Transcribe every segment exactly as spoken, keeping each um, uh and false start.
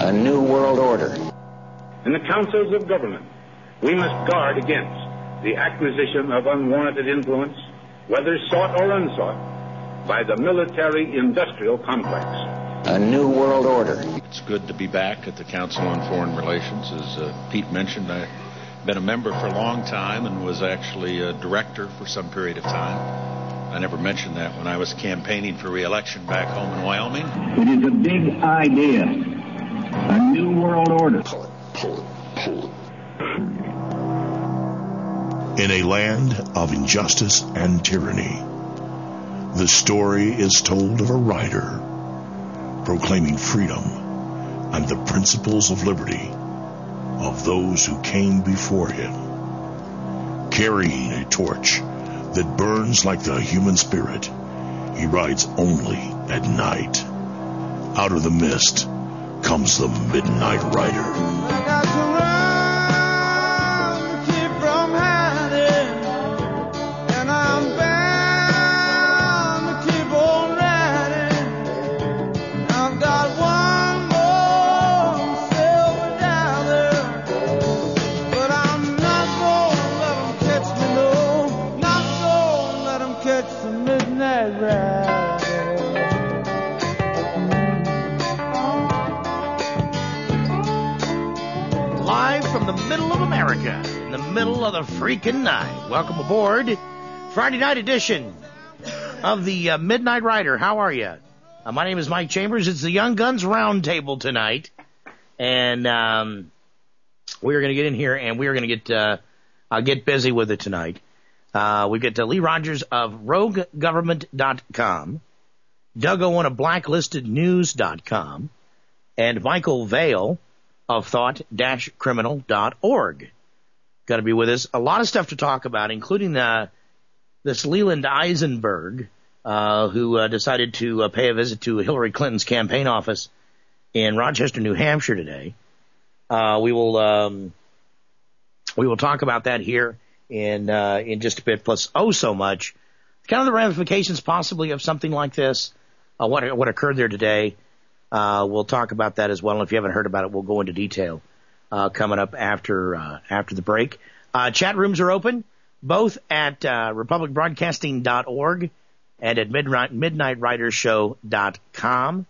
A new world order. In the councils of government, we must guard against the acquisition of unwarranted influence, whether sought or unsought, by the military-industrial complex. A new world order. It's good to be back at the Council on Foreign Relations. As uh, Pete mentioned, I've been a member for a long time and was actually a director for some period of time. I never mentioned that when I was campaigning for re-election back home in Wyoming. It is a big idea. A new world order. Pull it, pull it, pull it. In a land of injustice and tyranny, the story is told of a rider proclaiming freedom and the principles of liberty of those who came before him. Carrying a torch that burns like the human spirit, he rides only at night. Out of the mist comes the Midnight Rider. In the middle of the freaking night. Welcome aboard. Friday night edition of the uh, Midnight Rider. How are you? Uh, my name is Mike Chambers. It's the Young Guns Roundtable tonight. And um, we're going to get in here and we're going to get uh, uh, get busy with it tonight. Uh, we get to Lee Rogers of rogue government dot com, Doug Owen of blacklisted news dot com, and Michael Vale of thought dash criminal dot org. Got to be with us. A lot of stuff to talk about, including uh, this Leland Eisenberg, uh, who uh, decided to uh, pay a visit to Hillary Clinton's campaign office in Rochester, New Hampshire today. Uh, we will um, we will talk about that here in uh, in just a bit. Plus, oh so much, kind of the ramifications possibly of something like this. Uh, what what occurred there today. Uh, we'll talk about that as well. And if you haven't heard about it, we'll go into detail. Uh, coming up after uh, after the break. Uh, chat rooms are open, both at uh, republic broadcasting dot org and at midnight, midnight rider show dot com.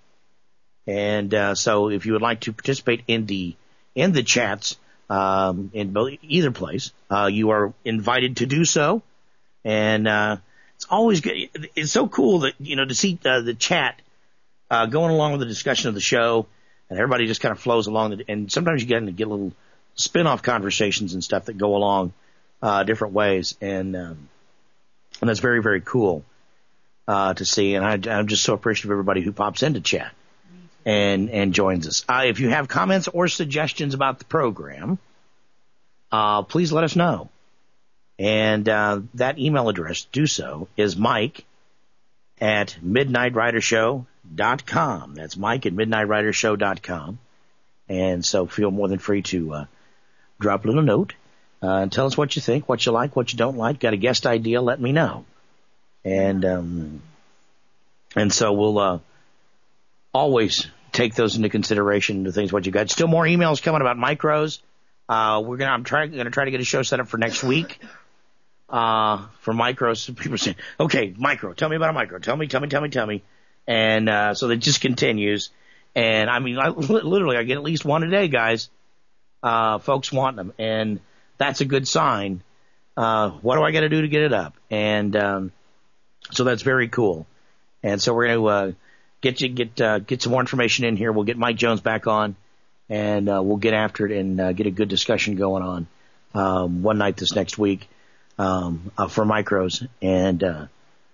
And uh, so if you would like to participate in the in the chats um, in either place, uh, you are invited to do so. And uh, it's always good. It's so cool that, you know, to see uh, the chat uh, going along with the discussion of the show. And everybody just kind of flows along. And sometimes you get to get little spin-off conversations and stuff that go along uh, different ways. And um, and that's very, very cool uh, to see. And I, I'm just so appreciative of everybody who pops into chat and, and joins us. Uh, if you have comments or suggestions about the program, uh, please let us know. And uh, that email address, do so, is Mike at midnight rider show dot com. That's Mike at midnight rider show dot com. And so feel more than free to uh, drop a little note uh, and tell us what you think, what you like, what you don't like. Got a guest idea, let me know. And um, and so we'll uh, always take those into consideration, the things what you got. Still more emails coming about micros. Uh, we're gonna I'm trying gonna try to get a show set up for next week. Uh, for micros. People are saying, okay, micro, tell me about a micro. Tell me, tell me, tell me, tell me. And, uh, so it just continues. And I mean, I, literally, I get at least one a day, guys. Uh, folks want them. And that's a good sign. Uh, what do I got to do to get it up? And, um, so that's very cool. And so we're going to, uh, get you, get, uh, get some more information in here. We'll get Mike Jones back on and, uh, we'll get after it and, uh, get a good discussion going on, um, one night this next week, um, uh, for micros. And, uh,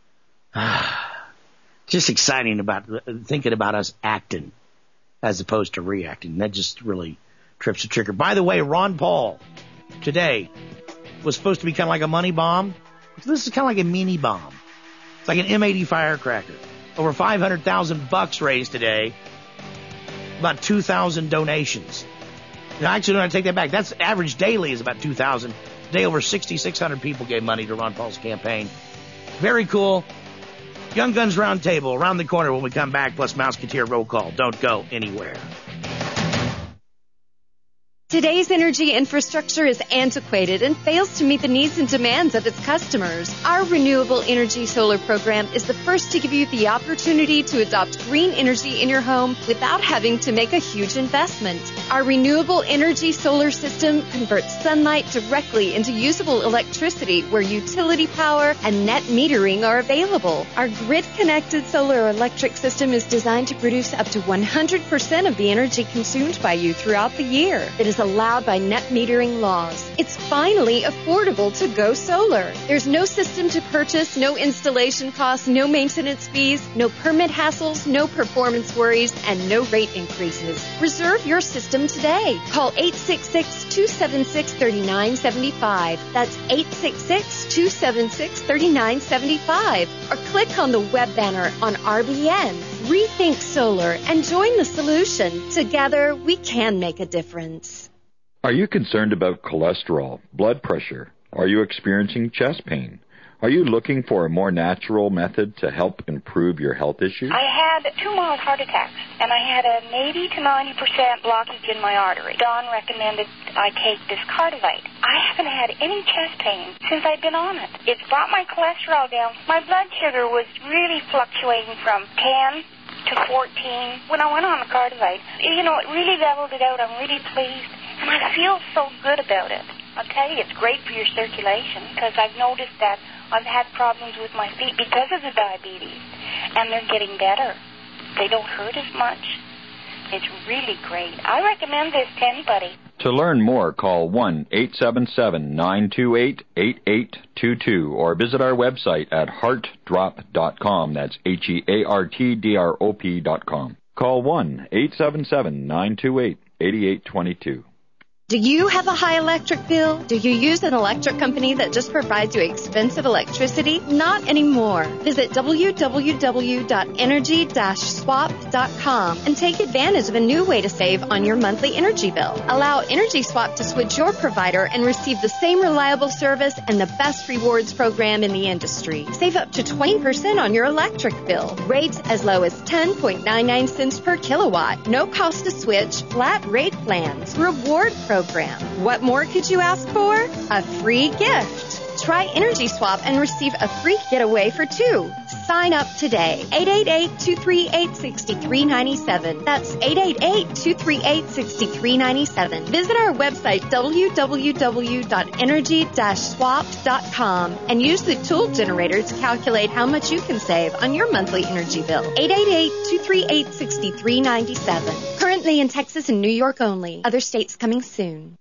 just exciting about thinking about us acting as opposed to reacting. That just really trips the trigger. By the way, Ron Paul today was supposed to be kind of like a money bomb. This is kind of like a mini bomb. It's like an M eighty firecracker. Over five hundred thousand bucks raised today. About two thousand donations. Now, actually, no, I take that back. That's average daily is about two thousand. Today, over sixty-six hundred people gave money to Ron Paul's campaign. Very cool. Young Guns Roundtable around the corner when we come back, plus Mouseketeer Roll Call. Don't go anywhere. Today's energy infrastructure is antiquated and fails to meet the needs and demands of its customers. Our Renewable Energy Solar program is the first to give you the opportunity to adopt green energy in your home without having to make a huge investment. Our Renewable Energy Solar system converts sunlight directly into usable electricity where utility power and net metering are available. Our grid-connected solar electric system is designed to produce up to one hundred percent of the energy consumed by you throughout the year. It is allowed by net metering laws. It's finally affordable to go solar. There's no system to purchase, no installation costs, no maintenance fees, no permit hassles, no performance worries, and no rate increases. Reserve your system today. Call eight six six, two seven six, three nine seven five. That's eight six six, two seven six, three nine seven five. Or click on the web banner on R B N. Rethink solar and join the solution. Together, we can make a difference. Are you concerned about cholesterol, blood pressure? Are you experiencing chest pain? Are you looking for a more natural method to help improve your health issues? I had two mild heart attacks, and I had an eighty to ninety percent blockage in my artery. Don recommended I take this Cardivite. I haven't had any chest pain since I've been on it. It's brought my cholesterol down. My blood sugar was really fluctuating from ten to fourteen when I went on the Cardivite. You know, it really leveled it out. I'm really pleased. And I feel so good about it. I'll tell you, it's great for your circulation because I've noticed that I've had problems with my feet because of the diabetes, and they're getting better. They don't hurt as much. It's really great. I recommend this to anybody. To learn more, call one eight seven seven, nine two eight, eight eight two two or visit our website at heart drop dot com. That's H E A R T D R O P dot com. Call one eight seven seven, nine two eight, eight eight two two. Do you have a high electric bill? Do you use an electric company that just provides you expensive electricity? Not anymore. Visit w w w dot energy dash swap dot com and take advantage of a new way to save on your monthly energy bill. Allow Energy Swap to switch your provider and receive the same reliable service and the best rewards program in the industry. Save up to twenty percent on your electric bill. Rates as low as ten point nine nine cents per kilowatt. No cost to switch. Flat rate plans. Reward program. What more could you ask for? A free gift. Try Energy Swap and receive a free getaway for two. Sign up today. eight eight eight, two three eight, six three nine seven. That's eight eight eight, two three eight, six three nine seven. Visit our website, w w w dot energy dash swap dot com, and use the tool generator to calculate how much you can save on your monthly energy bill. eight eight eight, two three eight, six three nine seven. Currently in Texas and New York only. Other states coming soon.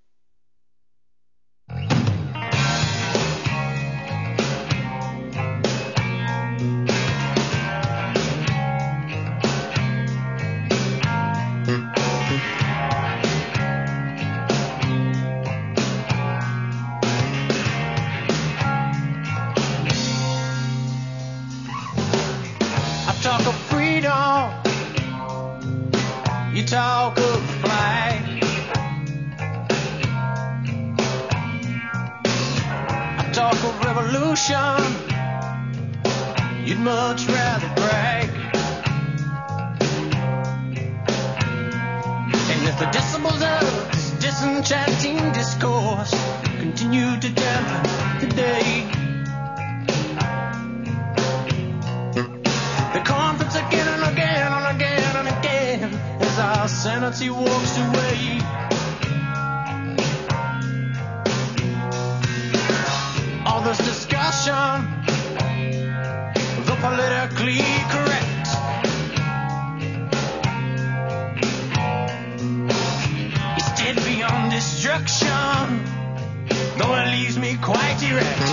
Talk of freedom, you talk of the flag. I talk of revolution, you'd much rather brag. And if the decibels of this disenchanting discourse continue to dampen today, the conference again and again and again and again as our sanity walks away. All this discussion, the politically correct, is dead beyond destruction, though it leaves me quite erect.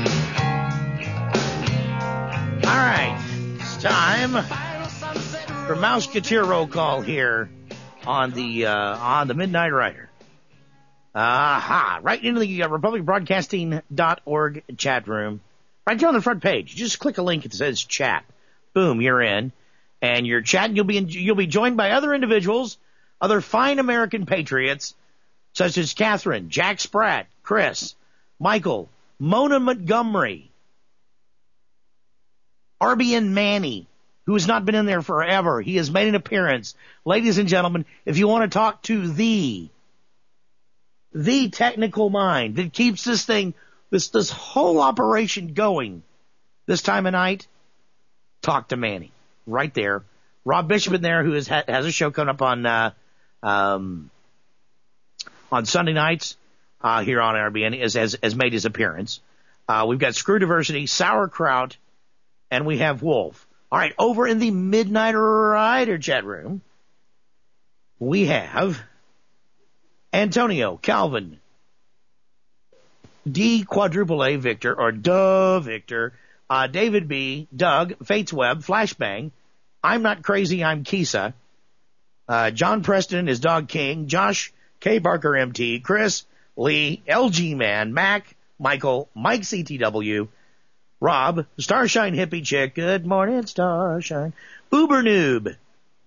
All right. Time for Mouseketeer roll call here on the uh, on the Midnight Rider. Aha! Right into the uh, republic broadcasting dot org chat room. Right there on the front page. Just click a link that says chat. Boom, you're in, and you're chatting. You'll be in, you'll be joined by other individuals, other fine American patriots, such as Catherine, Jack Spratt, Chris, Michael, Mona Montgomery, R B N Manny, who has not been in there forever. He has made an appearance. Ladies and gentlemen, if you want to talk to the the technical mind that keeps this thing, this this whole operation going this time of night, talk to Manny. Right there. Rob Bishop in there, who is, has a show coming up on uh, um, on Sunday nights uh, here on R B N, is, has, has made his appearance. Uh, we've got Screw Diversity, Sauerkraut, and we have Wolf. All right, over in the Midnight Rider chat room, we have Antonio, Calvin, D quadruple A Victor, or Duh Victor, uh, David B, Doug, Fates Web, Flashbang, I'm Not Crazy, I'm Kisa, uh, John Preston is Dog King, Josh K. Barker M T, Chris, Lee, L G Man, Mac, Michael, Mike C T W, Rob, Starshine Hippie Chick, Good Morning Starshine, Uber Noob,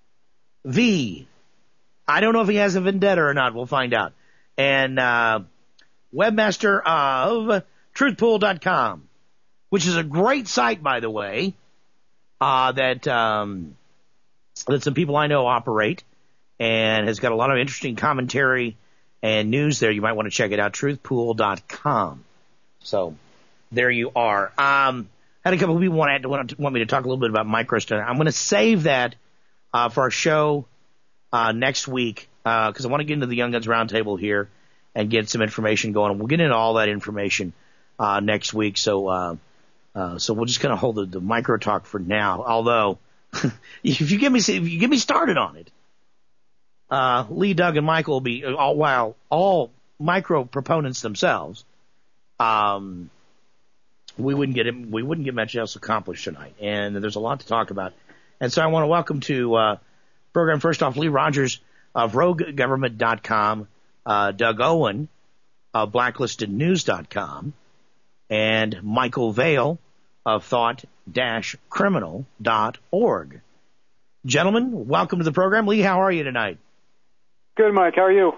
V, I don't know if he has a vendetta or not, we'll find out, and uh, webmaster of truthpool dot com, which is a great site, by the way, uh, that um, that some people I know operate, and has got a lot of interesting commentary and news there. You might want to check it out, truthpool dot com. So there you are. Um, had a couple of people want, to, want, want me to talk a little bit about MicroStrategy. I'm going to save that uh, for our show uh, next week because uh, I want to get into the Young Guns Roundtable here and get some information going. We'll get into all that information uh, next week. So uh, uh, so we'll just kind of hold the, the micro talk for now. Although if you get me if you get me started on it, uh, Lee, Doug, and Michael will be all while all micro proponents themselves. Um, we wouldn't get it, we wouldn't get much else accomplished tonight, and there's a lot to talk about. And so I want to welcome to uh, program first off Lee Rogers of rogue government dot com, uh, Doug Owen of blacklisted news dot com, and Michael Vale of thought dash criminal dot org. Gentlemen, welcome to the program. Lee, how are you tonight? Good, Mike. How are you?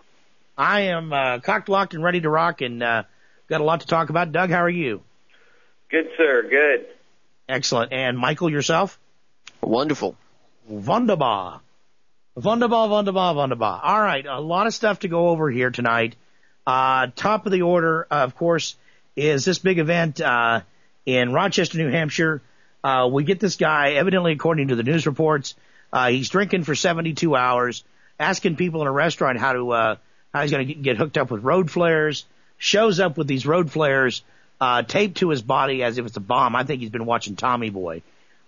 I am uh, cocked, locked, and ready to rock, and uh, got a lot to talk about. Doug, how are you? Good, sir. Good. Excellent. And Michael, yourself? Wonderful. Wunderbar. Wunderbar, wunderbar, wunderbar. All right, a lot of stuff to go over here tonight. Uh, top of the order, uh, of course, is this big event uh, in Rochester, New Hampshire. Uh, we get this guy, evidently, according to the news reports, uh, he's drinking for seventy-two hours, asking people in a restaurant how to uh, how he's going to get hooked up with road flares, shows up with these road flares uh, taped to his body as if it's a bomb. I think he's been watching Tommy Boy.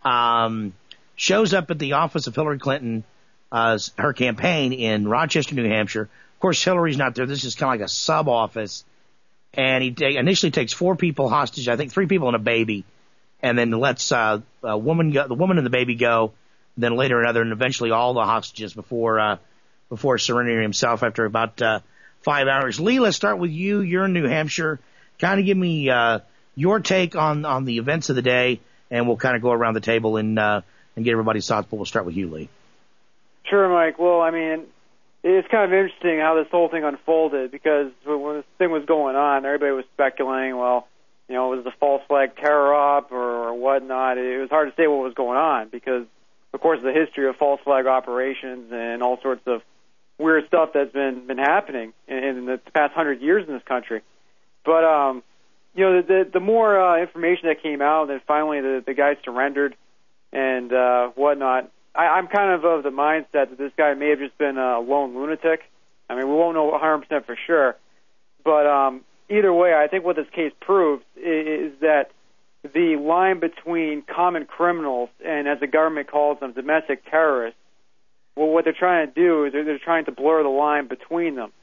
Um, shows up at the office of Hillary Clinton, uh, her campaign in Rochester, New Hampshire. Of course, Hillary's not there. This is kind of like a sub-office. And he t- initially takes four people hostage, I think three people and a baby, and then lets uh, a woman go, the woman and the baby go, then later another, and eventually all the hostages before uh, before surrendering himself after about uh, five hours. Lee, let's start with you. You're in New Hampshire. Kind of give me uh, your take on, on the events of the day, and we'll kind of go around the table and uh, and get everybody's thoughts, but we'll start with you, Lee. Sure, Mike. Well, I mean, it's kind of interesting how this whole thing unfolded, because when this thing was going on, everybody was speculating, well, you know, was it a false flag terror op or, or whatnot? It was hard to say what was going on because, of course, the history of false flag operations and all sorts of weird stuff that's been, been happening in, in the past hundred years in this country. But, um, you know, the, the, the more uh, information that came out, then finally the, the guy surrendered and uh, whatnot, I, I'm kind of of the mindset that this guy may have just been a lone lunatic. I mean, we won't know one hundred percent for sure. But um, either way, I think what this case proves is, is that the line between common criminals and, as the government calls them, domestic terrorists, well, what they're trying to do is they're, they're trying to blur the line between them.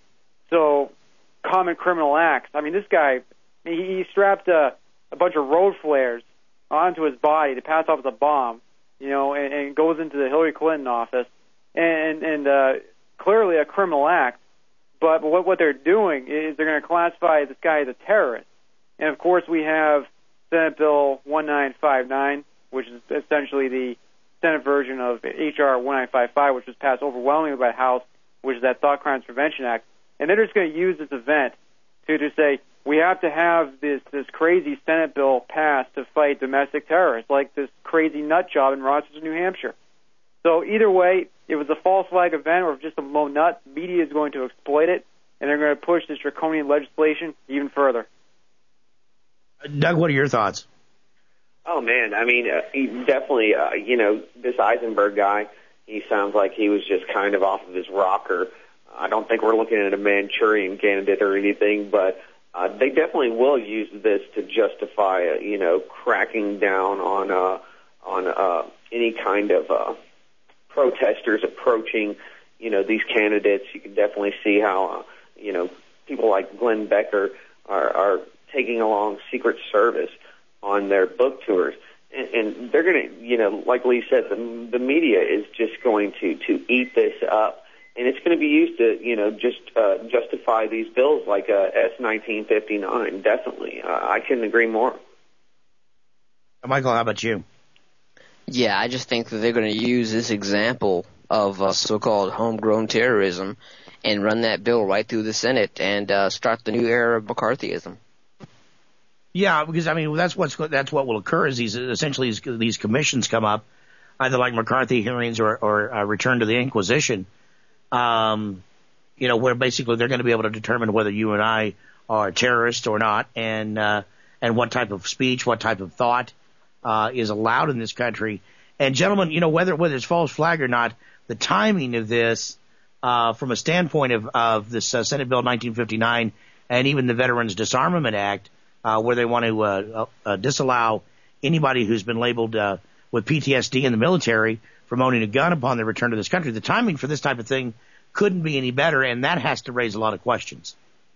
So common criminal acts. I mean, this guy, he, he strapped a, a bunch of road flares onto his body to pass off as a bomb, you know, and, and goes into the Hillary Clinton office, and, and uh, clearly a criminal act. But what, what they're doing is they're going to classify this guy as a terrorist. And, of course, we have Senate Bill nineteen fifty-nine, which is essentially the Senate version of H R nineteen fifty-five, which was passed overwhelmingly by the House, which is that Thought Crimes Prevention Act. And they're just going to use this event to just say, we have to have this, this crazy Senate bill passed to fight domestic terrorists, like this crazy nut job in Rochester, New Hampshire. So either way, it was a false flag event or just a low nut. Media is going to exploit it. and they're going to push this draconian legislation even further. Doug, what are your thoughts? Oh, man, I mean, uh, he definitely, uh, you know, this Eisenberg guy, he sounds like he was just kind of off of his rocker. I don't think we're looking at a Manchurian candidate or anything, but uh, they definitely will use this to justify, uh, you know, cracking down on uh, on uh, any kind of uh, protesters approaching, you know, these candidates. You can definitely see how, uh, you know, people like Glenn Becker are, are taking along Secret Service on their book tours. And, and they're going to, you know, like Lee said, the, the media is just going to, to eat this up. And it's going to be used to, you know, just uh, justify these bills like uh, S nineteen fifty-nine, definitely. Uh, I couldn't agree more. Michael, how about you? Yeah, I just think that they're going to use this example of uh, so-called homegrown terrorism and run that bill right through the Senate and uh, start the new era of McCarthyism. Yeah, because I mean that's what's that's what will occur is these essentially these, these commissions come up, either like McCarthy hearings or or uh, return to the Inquisition, um, you know, where basically they're going to be able to determine whether you and I are terrorists or not, and uh, and what type of speech, what type of thought uh, is allowed in this country. And gentlemen, you know, whether whether it's false flag or not, the timing of this, uh, from a standpoint of of this uh, Senate Bill nineteen fifty-nine and even the Veterans Disarmament Act. Uh, where they want to uh, uh, disallow anybody who's been labeled uh, with P T S D in the military from owning a gun upon their return to this country. The timing for this type of thing couldn't be any better, and that has to raise a lot of questions.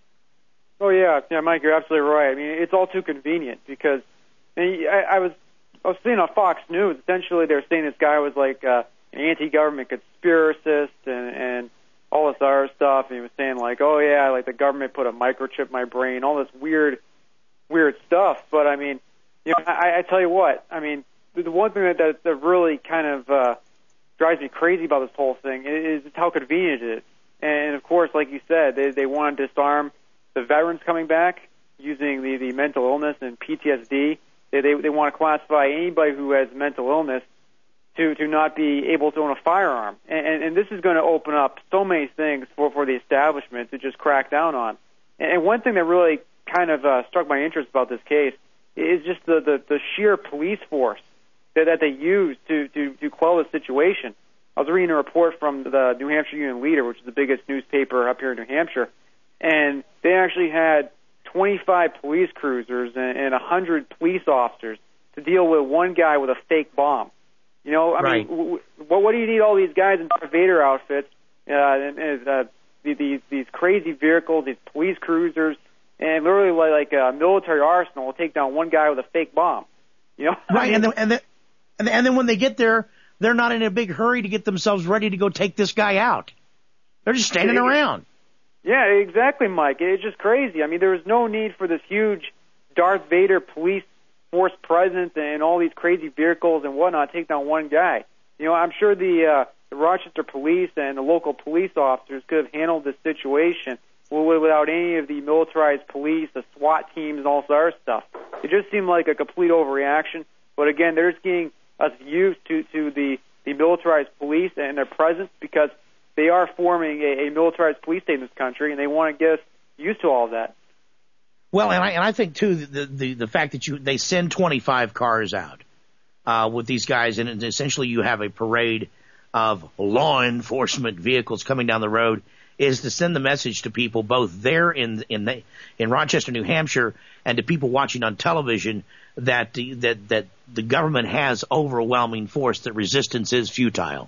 Oh, yeah. Yeah, Mike, you're absolutely right. I mean, it's all too convenient because I, mean, I, I was I was seeing on Fox News, essentially they were saying this guy was like uh, an anti-government conspiracist and, and all this other stuff, and he was saying like, oh, yeah, like the government put a microchip in my brain, all this weird weird stuff. But I mean, you know, I, I tell you what, I mean, the one thing that, that, that really kind of uh, drives me crazy about this whole thing is, is how convenient it is. And of course, like you said, they, they want to disarm the veterans coming back using the, the mental illness and P T S D. They, they, they want to classify anybody who has mental illness to, to not be able to own a firearm. And, and, and this is going to open up so many things for, for the establishment to just crack down on. And, and one thing that really kind of uh, struck my interest about this case is just the, the, the sheer police force that, that they use to, to, to quell the situation. I was reading a report from the New Hampshire Union Leader, which is the biggest newspaper up here in New Hampshire, and they actually had twenty-five police cruisers and, and one hundred police officers to deal with one guy with a fake bomb. You know, I right. mean, w- w- what do you need all these guys in Darth Vader outfits, uh, and, and uh, these, these crazy vehicles, these police cruisers, and literally like, like a military arsenal will take down one guy with a fake bomb, you know? Right, I mean, and, then, and, then, and, then, and then when they get there, they're not in a big hurry to get themselves ready to go take this guy out. They're just standing around. Yeah, exactly, Mike. It's just crazy. I mean, there was no need for this huge Darth Vader police force presence and all these crazy vehicles and whatnot to take down one guy. You know, I'm sure the, uh, the Rochester police and the local police officers could have handled this situation without any of the militarized police, the SWAT teams, and all this other stuff. It just seemed like a complete overreaction. But again, they're just getting us used to, to the, the militarized police and their presence because they are forming a, a militarized police state in this country, and they want to get us used to all of that. Well, and I, and I think, too, the, the, the fact that you they send twenty-five cars out uh, with these guys, and essentially you have a parade of law enforcement vehicles coming down the road, is to send the message to people both there in in the, in Rochester, New Hampshire, and to people watching on television that the, that that the government has overwhelming force, that resistance is futile.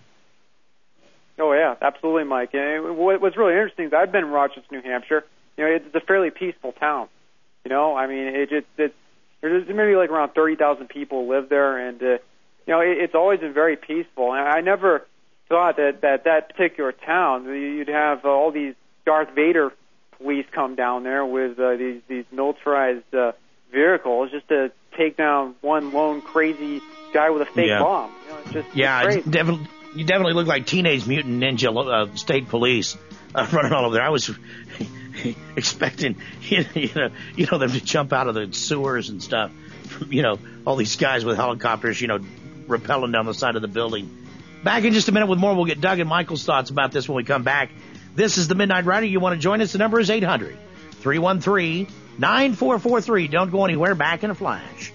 Oh yeah, absolutely, Mike. And what, what's really interesting is I've been in Rochester, New Hampshire. You know, it's a fairly peaceful town. You know, I mean, it just it, there's maybe like around thirty thousand people live there, and uh, you know, it, it's always been very peaceful. And I never thought that that, that particular town, you'd have uh, all these Darth Vader police come down there with uh, these these militarized uh, vehicles just to take down one lone crazy guy with a fake yeah. bomb. You know, it's just yeah, it's it's definitely, you definitely look like Teenage Mutant Ninja uh, State Police uh, running all over there. I was expecting you know you know them to jump out of the sewers and stuff. You know, all these guys with helicopters, you know, rappelling down the side of the building. Back in just a minute with more. We'll get Doug and Michael's thoughts about this when we come back. This is the Midnight Rider. You want to join us? The number is eight hundred, three one three, nine four four three. Don't go anywhere. Back in a flash.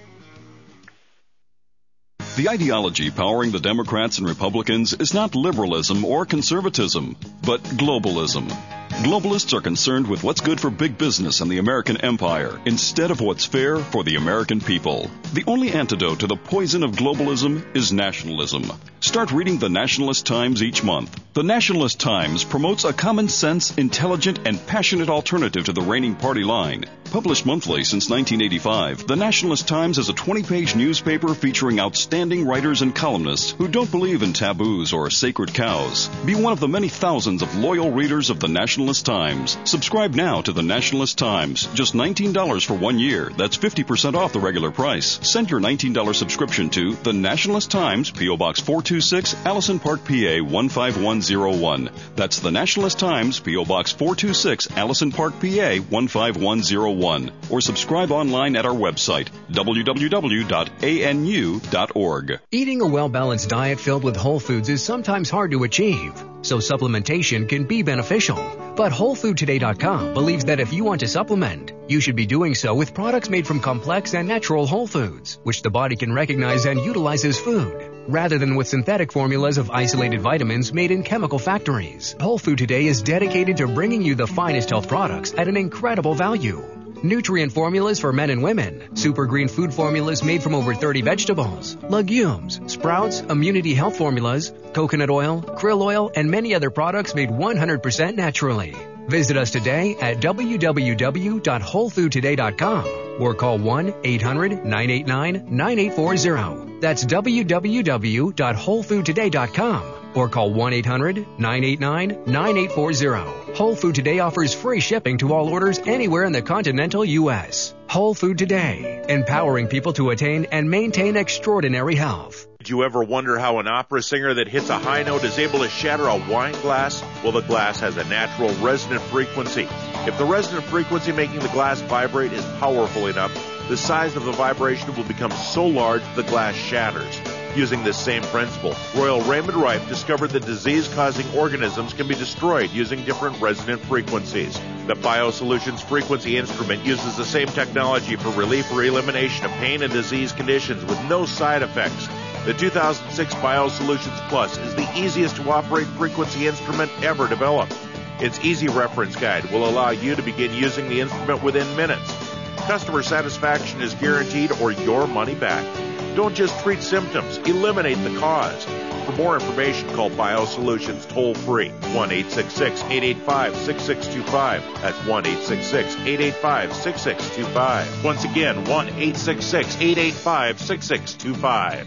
The ideology powering the Democrats and Republicans is not liberalism or conservatism, but globalism. Globalists are concerned with what's good for big business and the American empire instead of what's fair for the American people. The only antidote to the poison of globalism is nationalism. Start reading the Nationalist Times each month. The Nationalist Times promotes a common sense, intelligent, and passionate alternative to the reigning party line. Published monthly since nineteen eighty-five, the Nationalist Times is a twenty-page newspaper featuring outstanding writers and columnists who don't believe in taboos or sacred cows. Be one of the many thousands of loyal readers of the Nationalist Times. Subscribe now to the Nationalist Times. Just nineteen dollars for one year. That's fifty percent off the regular price. Send your nineteen dollars subscription to the Nationalist Times, P O. Box four two six, Allison Park, P A one five one zero one. That's the Nationalist Times, P O. Box four two six, Allison Park, P A one five one zero one. Or subscribe online at our website, w w w dot a n u dot org. Eating a well-balanced diet filled with whole foods is sometimes hard to achieve, so supplementation can be beneficial. But Whole Food Today dot com believes that if you want to supplement, you should be doing so with products made from complex and natural whole foods, which the body can recognize and utilize as food, rather than with synthetic formulas of isolated vitamins made in chemical factories. Whole Food Today is dedicated to bringing you the finest health products at an incredible value. Nutrient formulas for men and women, super green food formulas made from over thirty vegetables, legumes, sprouts, immunity health formulas, coconut oil, krill oil, and many other products made one hundred percent naturally. Visit us today at w w w dot whole food today dot com or call one eight hundred, nine eight nine, nine eight four zero. That's w w w dot whole food today dot com or call one eight hundred, nine eight nine, nine eight four zero. Whole Food Today offers free shipping to all orders anywhere in the continental U S. Whole Food Today, empowering people to attain and maintain extraordinary health. Did you ever wonder how an opera singer that hits a high note is able to shatter a wine glass? Well, the glass has a natural resonant frequency. If the resonant frequency making the glass vibrate is powerful enough, the size of the vibration will become so large the glass shatters. Using this same principle, Royal Raymond Rife discovered that disease-causing organisms can be destroyed using different resonant frequencies. The BioSolutions frequency instrument uses the same technology for relief or elimination of pain and disease conditions with no side effects. The two thousand six BioSolutions Plus is the easiest to operate frequency instrument ever developed. Its easy reference guide will allow you to begin using the instrument within minutes. Customer satisfaction is guaranteed or your money back. Don't just treat symptoms, eliminate the cause. For more information, call BioSolutions toll-free, one eight six six, eight eight five, six six two five. That's one eight six six, eight eight five, six six two five. Once again, one eight six six, eight eight five, six six two five.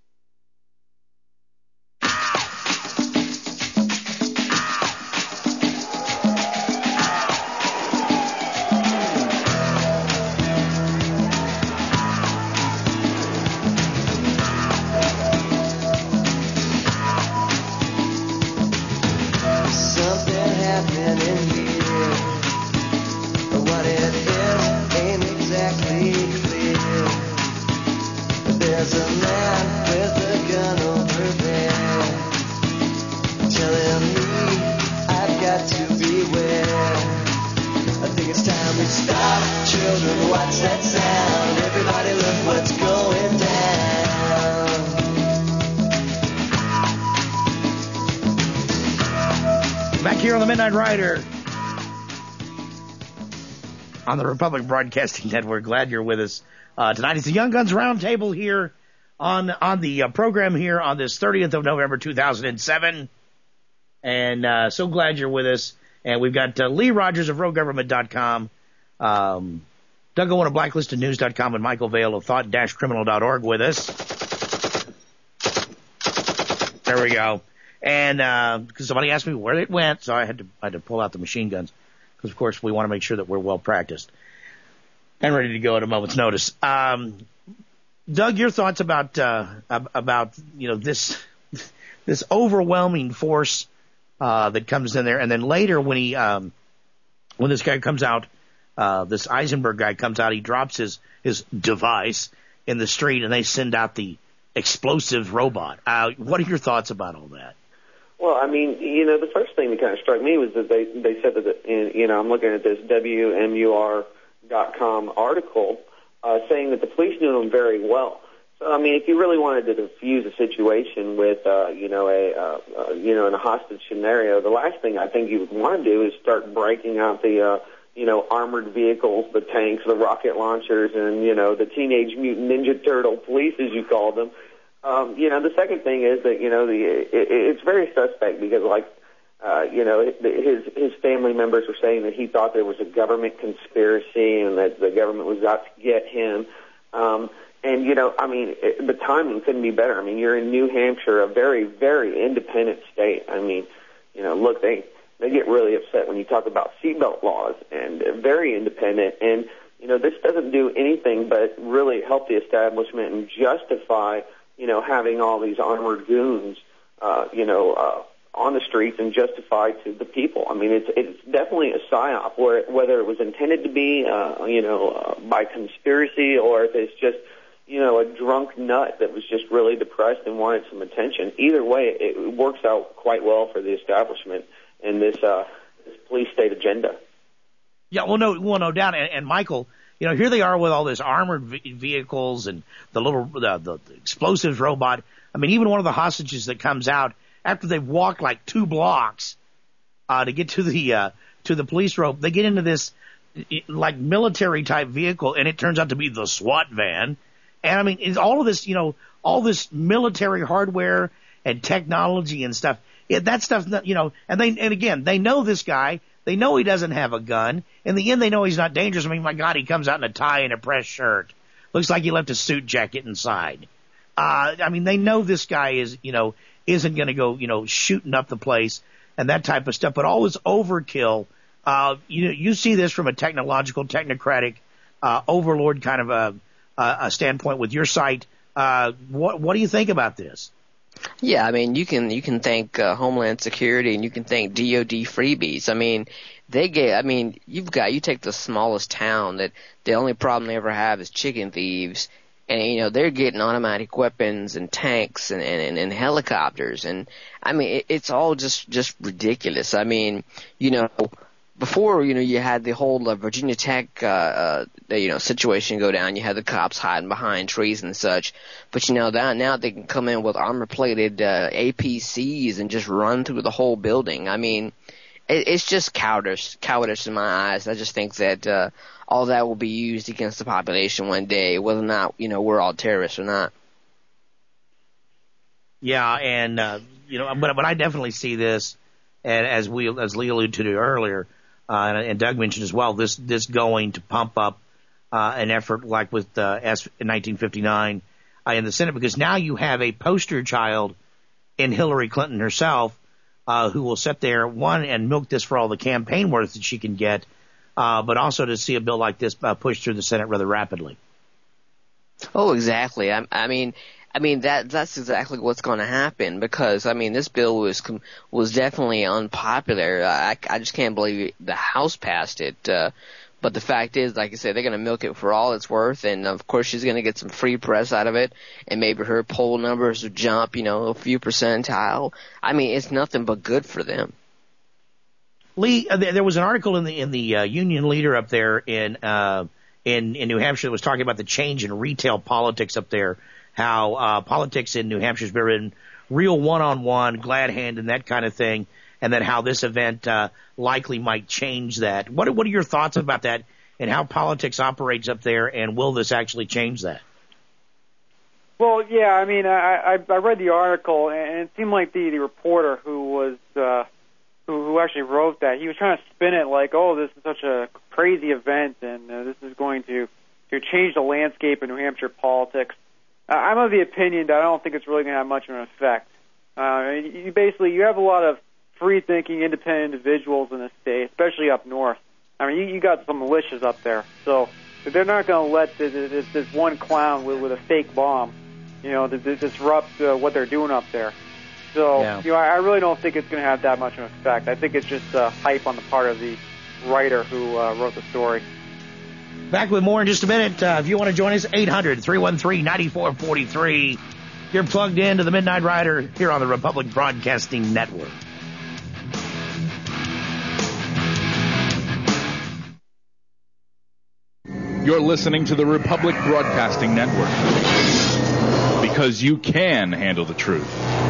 Midnight Rider on the Republic Broadcasting Network. Glad you're with us uh, tonight. It's the Young Guns Roundtable here on on the uh, program here on this thirtieth of November two thousand seven, and uh, so glad you're with us. And we've got uh, Lee Rogers of rogue government dot com, um, Doug Owen of blacklisted news dot com, and Michael Vale of thought dash criminal dot org with us. There we go. And because uh, somebody asked me where it went, so I had to I had to pull out the machine guns because, of course, we want to make sure that we're well practiced and ready to go at a moment's notice. Um, Doug, your thoughts about uh, about you know this this overwhelming force uh, that comes in there, and then later when he um, when this guy comes out, uh, this Eisenberg guy comes out, he drops his his device in the street, and they send out the explosive robot. Uh, what are your thoughts about all that? Well, I mean, you know, the first thing that kind of struck me was that they they said that, the, you know, I'm looking at this W M U R dot com article uh, saying that the police knew him very well. So, I mean, if you really wanted to diffuse a situation with, uh, you know, a, uh, uh, you know, in a hostage scenario, the last thing I think you would want to do is start breaking out the, uh, you know, armored vehicles, the tanks, the rocket launchers, and, you know, the Teenage Mutant Ninja Turtle police, as you called them. Um, you know, the second thing is that, you know, the it, it's very suspect because, like, uh, you know, his his family members were saying that he thought there was a government conspiracy and that the government was out to get him. Um, and, you know, I mean, it, the timing couldn't be better. I mean, you're in New Hampshire, a very, very independent state. I mean, you know, look, they, they get really upset when you talk about seatbelt laws, and they're very independent. And, you know, this doesn't do anything but really help the establishment and justify, you know, having all these armored goons, uh, you know, uh, on the streets and justified to the people. I mean, it's it's definitely a psyop, where, whether it was intended to be, uh, you know, uh, by conspiracy, or if it's just, you know, a drunk nut that was just really depressed and wanted some attention. Either way, it works out quite well for the establishment and this uh, this police state agenda. Yeah, well, no, well, no doubt. And, and Michael, you know, here they are with all this armored v- vehicles and the little the, the, the explosives robot. I mean, even one of the hostages that comes out after they've walked like two blocks uh, to get to the uh, to the police rope, they get into this like military type vehicle, and it turns out to be the SWAT van. And I mean, it's all of this, you know, all this military hardware and technology and stuff. Yeah, that stuff, you know, and they and again, they know this guy. They know he doesn't have a gun. In the end, they know he's not dangerous. I mean, my God, he comes out in a tie and a pressed shirt. Looks like he left a suit jacket inside. Uh, I mean, they know this guy is, you know, isn't going to go, you know, shooting up the place and that type of stuff. But all this overkill, uh, you you see this from a technological, technocratic, uh, overlord kind of a, a standpoint with your site. Uh, what what do you think about this? Yeah, I mean, you can you can thank uh, Homeland Security and you can thank D O D freebies. I mean, they get. I mean, you've got you take the smallest town that the only problem they ever have is chicken thieves, and you know they're getting automatic weapons and tanks and and, and helicopters, and I mean it, it's all just just ridiculous. I mean, you know. Before, you know, you had the whole uh, Virginia Tech, uh, uh, you know, situation go down. You had the cops hiding behind trees and such. But, you know, that, now they can come in with armor-plated uh, A P Cs and just run through the whole building. I mean, it, it's just cowardice, cowardice in my eyes. I just think that uh, all that will be used against the population one day, whether or not, you know, we're all terrorists or not. Yeah, and, uh, you know, but, but I definitely see this, and as we, as Lee alluded to earlier, Uh, and, and Doug mentioned as well, this this going to pump up uh, an effort like with uh, S in nineteen fifty-nine uh, in the Senate, because now you have a poster child in Hillary Clinton herself uh, who will sit there, one, and milk this for all the campaign worth that she can get, uh, but also to see a bill like this uh, pushed through the Senate rather rapidly. Oh, exactly. I, I mean... I mean, that that's exactly what's going to happen because, I mean, this bill was was definitely unpopular. I, I just can't believe the House passed it. Uh, but the fact is, like I said, they're going to milk it for all it's worth. And, of course, she's going to get some free press out of it. And maybe her poll numbers will jump, you know, a few percentile. I mean, it's nothing but good for them. Lee, uh, there was an article in the in the uh, Union Leader up there in, uh, in, in New Hampshire that was talking about the change in retail politics up there. How uh, politics in New Hampshire has been real one-on-one, glad hand, and that kind of thing, and then how this event uh, likely might change that. What, what are your thoughts about that, and how politics operates up there, and will this actually change that? Well, yeah, I mean, I, I, I read the article, and it seemed like the, the reporter who was uh, who, who actually wrote that, he was trying to spin it like, oh, this is such a crazy event, and uh, this is going to, to change the landscape of New Hampshire politics. I'm of the opinion that I don't think it's really going to have much of an effect. Uh, you basically, you have a lot of free-thinking, independent individuals in the state, especially up north. I mean, you, you got some militias up there, so they're not going to let this, this, this one clown with, with a fake bomb, you know, to, to disrupt uh, what they're doing up there. So, yeah. you know, I, I really don't think it's going to have that much of an effect. I think it's just uh, hype on the part of the writer who uh, wrote the story. Back with more in just a minute. Uh, if you want to join us, eight hundred, three one three, nine four four three. You're plugged into the Midnight Rider here on the Republic Broadcasting Network. You're listening to the Republic Broadcasting Network, because you can handle the truth.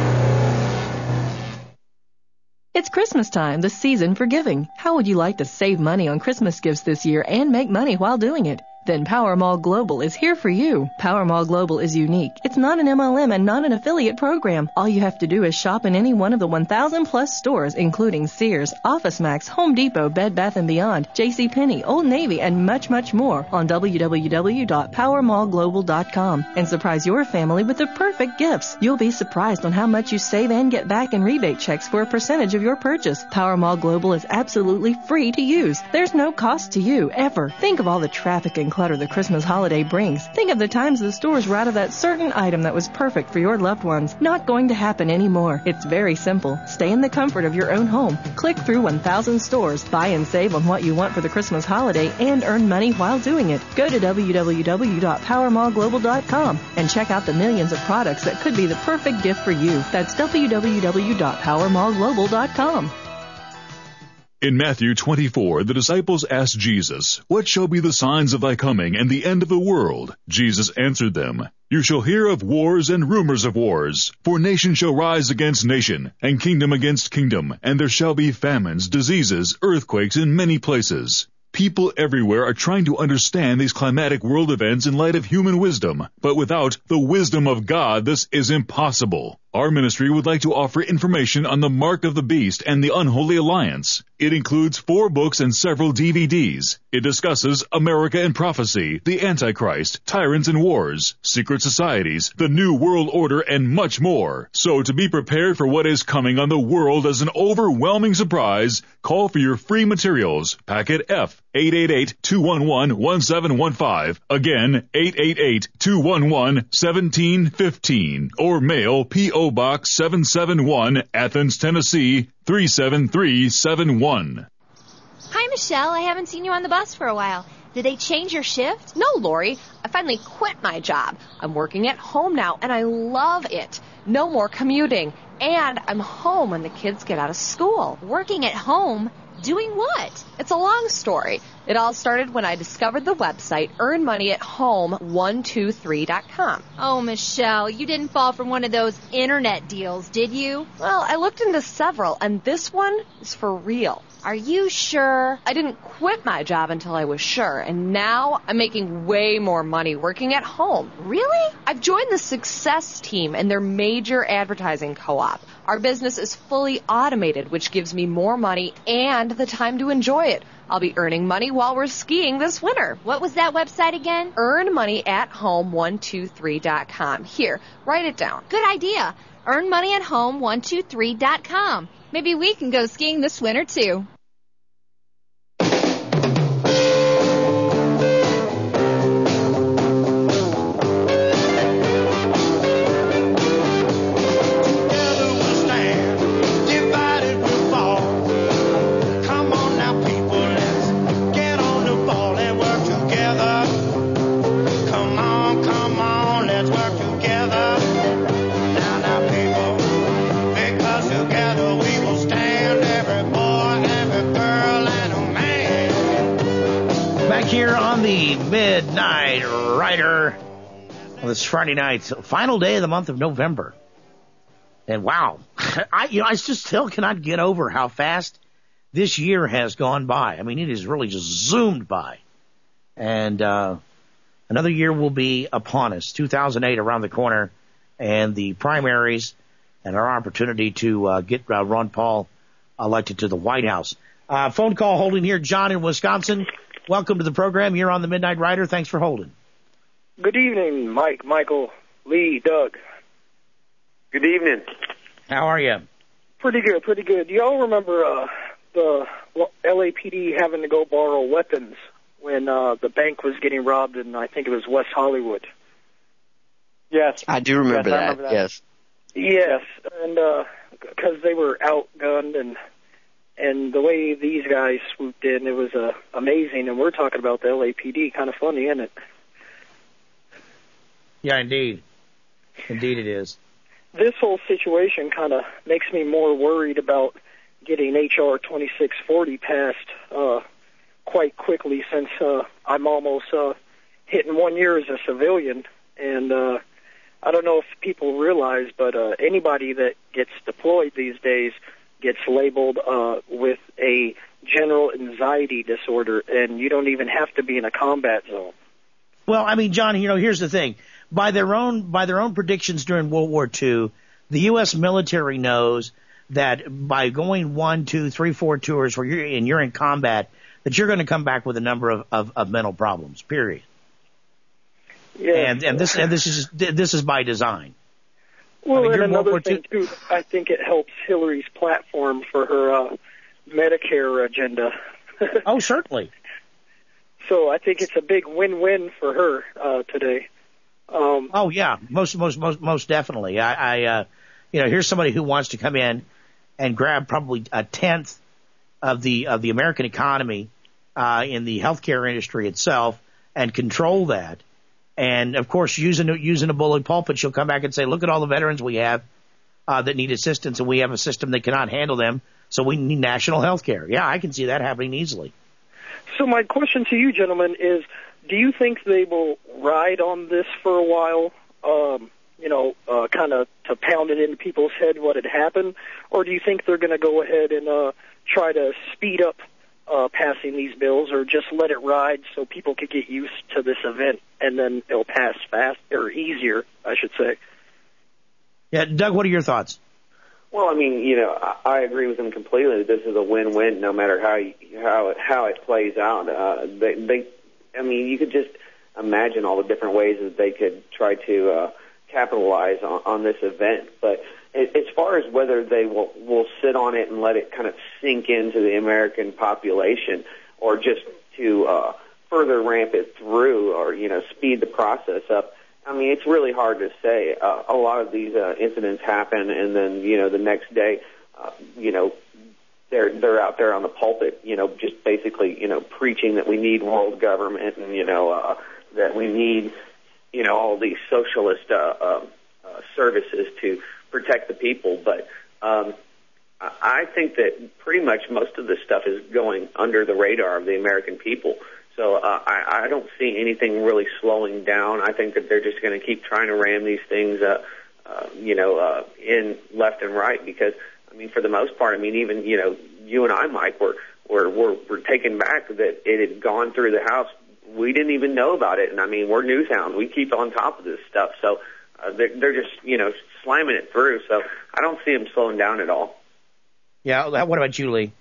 It's Christmas time, the season for giving. How would you like to save money on Christmas gifts this year and make money while doing it? Then Power Mall Global is here for you. Power Mall Global is unique. It's not an M L M and not an affiliate program. All you have to do is shop in any one of the one thousand plus stores, including Sears, OfficeMax, Home Depot, Bed Bath and Beyond, JCPenney, Old Navy, and much, much more on w w w dot power mall global dot com and surprise your family with the perfect gifts. You'll be surprised on how much you save and get back in rebate checks for a percentage of your purchase. Power Mall Global is absolutely free to use. There's no cost to you, ever. Think of all the traffic and clutter the Christmas holiday brings. Think of the times the stores were out of that certain item that was perfect for your loved ones. Not going to happen anymore. It's very simple. Stay in the comfort of your own home. Click through one thousand stores, buy and save on what you want for the Christmas holiday, and earn money while doing it. Go to w w w dot power mall global dot com and check out the millions of products that could be the perfect gift for you. That's w w w dot power mall global dot com. In Matthew twenty-four, the disciples asked Jesus, "What shall be the signs of thy coming and the end of the world?" Jesus answered them, "You shall hear of wars and rumors of wars. For nation shall rise against nation, and kingdom against kingdom, and there shall be famines, diseases, earthquakes in many places." People everywhere are trying to understand these climatic world events in light of human wisdom, but without the wisdom of God, this is impossible. Our ministry would like to offer information on the Mark of the Beast and the Unholy Alliance. It includes four books and several D V Ds. It discusses America and Prophecy, the Antichrist, Tyrants and Wars, Secret Societies, the New World Order, and much more. So to be prepared for what is coming on the world as an overwhelming surprise, call for your free materials. Packet F, eight eight eight, two one one, one seven one five. Again, eight eight eight, two one one, one seven one five. Or mail P O Box seven seven one, Athens, Tennessee, three seven three seven one. Hi, Michelle. I haven't seen you on the bus for a while. Did they change your shift? No, Lori. I finally quit my job. I'm working at home now, and I love it. No more commuting. And I'm home when the kids get out of school. Working at home? Doing what? It's a long story. It all started when I discovered the website earn money at home one two three dot com. Oh, Michelle, you didn't fall for one of those internet deals, did you? Well, I looked into several, and this one is for real. Are you sure? I didn't quit my job until I was sure, and now I'm making way more money working at home. Really? I've joined the Success Team and their major advertising co-op. Our business is fully automated, which gives me more money and the time to enjoy it. I'll be earning money while we're skiing this winter. What was that website again? earn money at home one two three dot com. Here, write it down. Good idea. earn money at home one two three dot com. Maybe we can go skiing this winter, too. Here on the Midnight Rider on this Friday night, final day of the month of November. And wow, I you know I just still cannot get over how fast this year has gone by. I mean, it has really just zoomed by. And uh, another year will be upon us, two thousand eight around the corner, and the primaries and our opportunity to uh, get uh, Ron Paul elected to the White House. Uh, phone call holding here, John in Wisconsin. Welcome to the program. You're on the Midnight Rider. Thanks for holding. Good evening, Mike, Michael, Lee, Doug. Good evening. How are you? Pretty good, pretty good. Do y'all remember uh, the L A P D having to go borrow weapons when uh, the bank was getting robbed in, I think it was West Hollywood? Yes. I do remember, yes, that. I remember that. Yes. Yes, and because uh, they were outgunned and and the way these guys swooped in, it was uh, amazing. And we're talking about the L A P D, kind of funny, isn't it? Yeah, indeed. Indeed it is. This whole situation kind of makes me more worried about getting H R twenty-six forty passed uh, quite quickly, since uh, I'm almost uh, hitting one year as a civilian. And uh, I don't know if people realize, but uh, anybody that gets deployed these days gets labeled uh, with a general anxiety disorder, and you don't even have to be in a combat zone. Well, I mean, John, you know, here's the thing. By their own by their own predictions during World War Two, the U S military knows that by going one, two, three, four tours where you're and you're in combat, that you're going to come back with a number of, of, of mental problems. Period. Yeah. And and this and this is this is by design. Well, I mean, and another War thing too, I think it helps Hillary's platform for her uh, Medicare agenda. Oh, certainly. So I think it's a big win-win for her uh, today. Um, oh yeah, most most most most definitely. I, I uh, you know, here's somebody who wants to come in and grab probably a tenth of the of the American economy uh, in the healthcare industry itself and control that. And of course, using using a bully pulpit, she'll come back and say, "Look at all the veterans we have uh, that need assistance, and we have a system that cannot handle them. So we need national health care." Yeah, I can see that happening easily. So my question to you, gentlemen, is: do you think they will ride on this for a while? Um, you know, uh, kind of to pound it into people's head what had happened, or do you think they're going to go ahead and uh, try to speed up uh, passing these bills, or just let it ride so people could get used to this event and then it'll pass fast or easier, I should say? Yeah, Doug, what are your thoughts? Well, I mean, you know, I, I agree with them completely. This is a win-win, no matter how you, how it, how it plays out. Uh, they, they, I mean, you could just imagine all the different ways that they could try to uh, capitalize on, on this event. But as far as whether they will, will sit on it and let it kind of sink into the American population, or just to uh, further ramp it through, or, you know, speed the process up, I mean, it's really hard to say. Uh, a lot of these uh, incidents happen, and then, you know, the next day, uh, you know, they're they're out there on the pulpit, you know, just basically, you know, preaching that we need world government, and, you know, uh, that we need, you know, all these socialist uh, uh, uh, services to protect the people. But um, I think that pretty much most of this stuff is going under the radar of the American people. So uh, I, I don't see anything really slowing down. I think that they're just going to keep trying to ram these things, uh, uh, you know, uh, in left and right. Because, I mean, for the most part, I mean, even, you know, you and I, Mike, were were were, were taken back that it had gone through the House. We didn't even know about it. And, I mean, we're newshounds. We keep on top of this stuff. So uh, they're, they're just, you know, slamming it through. So I don't see them slowing down at all. Yeah. What about you, Lee?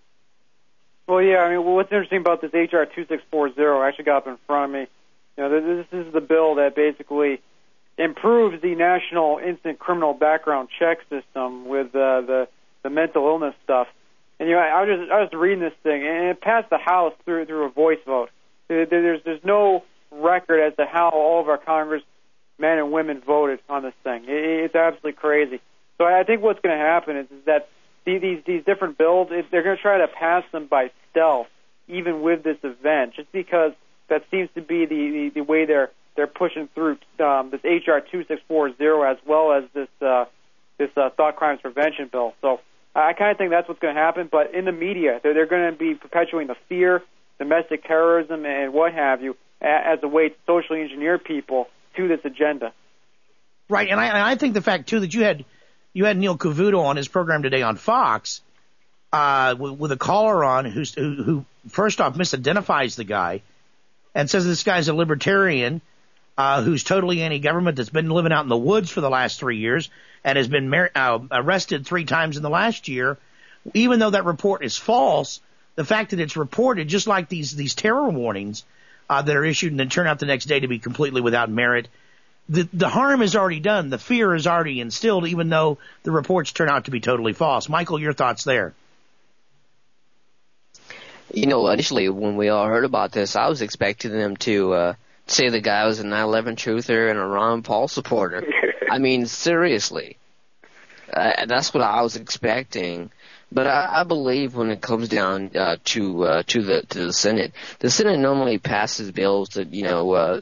Well, yeah, I mean, what's interesting about this H R twenty-six forty, I actually got up in front of me. You know, this, this is the bill that basically improves the national instant criminal background check system with uh, the the mental illness stuff. And you know, I, I was just I was reading this thing, and it passed the House through through a voice vote. There, there's there's no record as to how all of our congressmen and women voted on this thing. It, it's absolutely crazy. So I think what's going to happen is, is that these these different bills, they're going to try to pass them by stealth, even with this event, just because that seems to be the, the, the way they're they're pushing through um, this H R twenty-six forty as well as this uh, this uh, thought crimes prevention bill. So I kind of think that's what's going to happen. But in the media, they're, they're going to be perpetuating the fear, domestic terrorism, and what have you, as a way to socially engineer people to this agenda. Right, and I, and I think the fact too that you had. You had Neil Cavuto on his program today on Fox uh, with, with a caller on who's, who, who first off misidentifies the guy and says this guy's a libertarian uh, who's totally anti-government, that's been living out in the woods for the last three years and has been mar- uh, arrested three times in the last year. Even though that report is false, the fact that it's reported, just like these these terror warnings uh, that are issued and then turn out the next day to be completely without merit, The, the harm is already done. The fear is already instilled, even though the reports turn out to be totally false. Michael, your thoughts there? You know, initially when we all heard about this, I was expecting them to uh, say the guy was a nine eleven truther and a Ron Paul supporter. I mean, seriously. Uh, that's what I was expecting. But I, I believe when it comes down uh, to uh, to the to the Senate, the Senate normally passes bills that, you know, uh,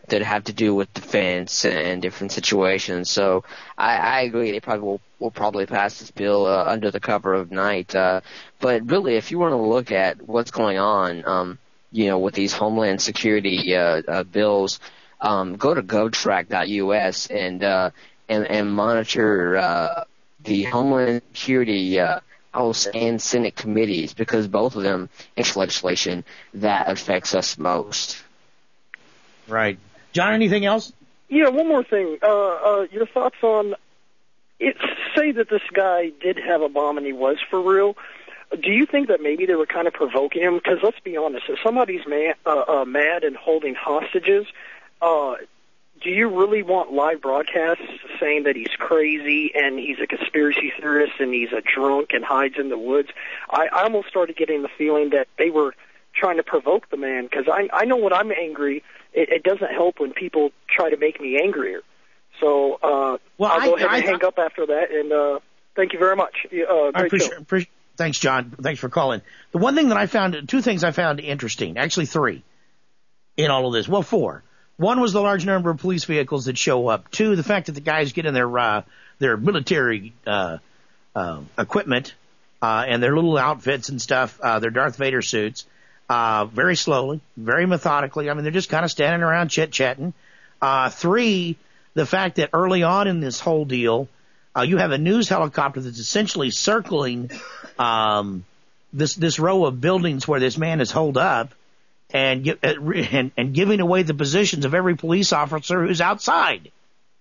that have to do with defense and different situations. So I, I agree they probably will, will probably pass this bill uh, under the cover of night. Uh, but really, if you want to look at what's going on, um, you know, with these Homeland Security uh, uh, bills, um, go to govtrack dot U S and uh, and, and monitor uh, the Homeland Security uh, House and Senate committees, because both of them introduce legislation that affects us most. Right. John, anything else? Yeah, one more thing. Uh, uh, your thoughts on it? Say that this guy did have a bomb and he was for real. Do you think that maybe they were kind of provoking him? Because let's be honest, if somebody's mad, uh, uh, mad and holding hostages, uh, do you really want live broadcasts saying that he's crazy and he's a conspiracy theorist and he's a drunk and hides in the woods? I, I almost started getting the feeling that they were trying to provoke the man, because I, I know when I'm angry, it, it doesn't help when people try to make me angrier. So uh, well, I'll go I, ahead I, and hang I, up after that, and uh, thank you very much. Uh, I appreciate, appreciate, thanks, John. Thanks for calling. The one thing that I found, two things I found interesting, actually three, in all of this. Well, four. One was the large number of police vehicles that show up. Two, the fact that the guys get in their uh, their military uh, uh, equipment uh, and their little outfits and stuff, uh, their Darth Vader suits, uh, very slowly, very methodically. I mean, they're just kind of standing around chit-chatting. Uh, three, the fact that early on in this whole deal, uh, you have a news helicopter that's essentially circling um, this this row of buildings where this man is holed up, and, and and giving away the positions of every police officer who's outside.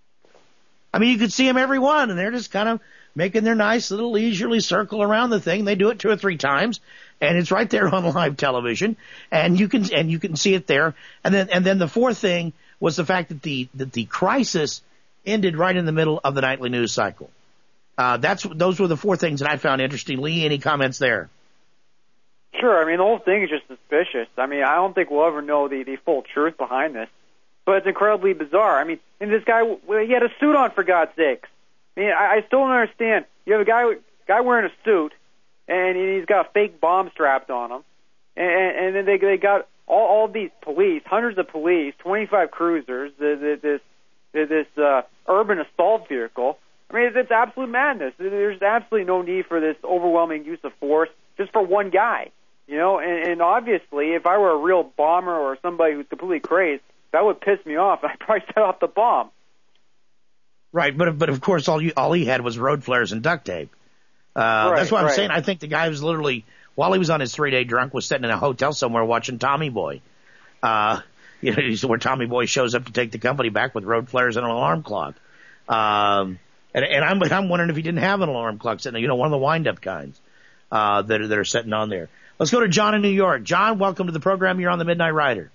I mean, you could see them every one, and they're just kind of making their nice little leisurely circle around the thing. They do it two or three times, and it's right there on live television, and you can and you can see it there. And then and then the fourth thing was the fact that the that the crisis ended right in the middle of the nightly news cycle. Uh, that's those were the four things that I found interesting. Lee, any comments there? Sure. I mean, the whole thing is just suspicious. I mean, I don't think we'll ever know the, the full truth behind this, but it's incredibly bizarre. I mean, and this guy, he had a suit on, for God's sakes. I mean, I, I still don't understand. You have a guy guy wearing a suit, and he's got a fake bomb strapped on him, and, and then they they got all, all these police, hundreds of police, twenty-five cruisers, the, the, this this uh, urban assault vehicle. I mean, it's, it's absolute madness. There's absolutely no need for this overwhelming use of force just for one guy. You know, and, and obviously, if I were a real bomber or somebody who's completely crazed, that would piss me off. I'd probably set off the bomb. Right, but but of course, all you all he had was road flares and duct tape. Uh, right, that's what I'm right. saying. I think the guy was literally, while he was on his three day drunk, was sitting in a hotel somewhere watching Tommy Boy. Uh, you know, where Tommy Boy shows up to take the company back with road flares and an alarm clock. Um, and and I'm I'm wondering if he didn't have an alarm clock sitting there, you know, one of the wind up kinds uh, that are, that are sitting on there. Let's go to John in New York. John, welcome to the program. You're on the Midnight Rider.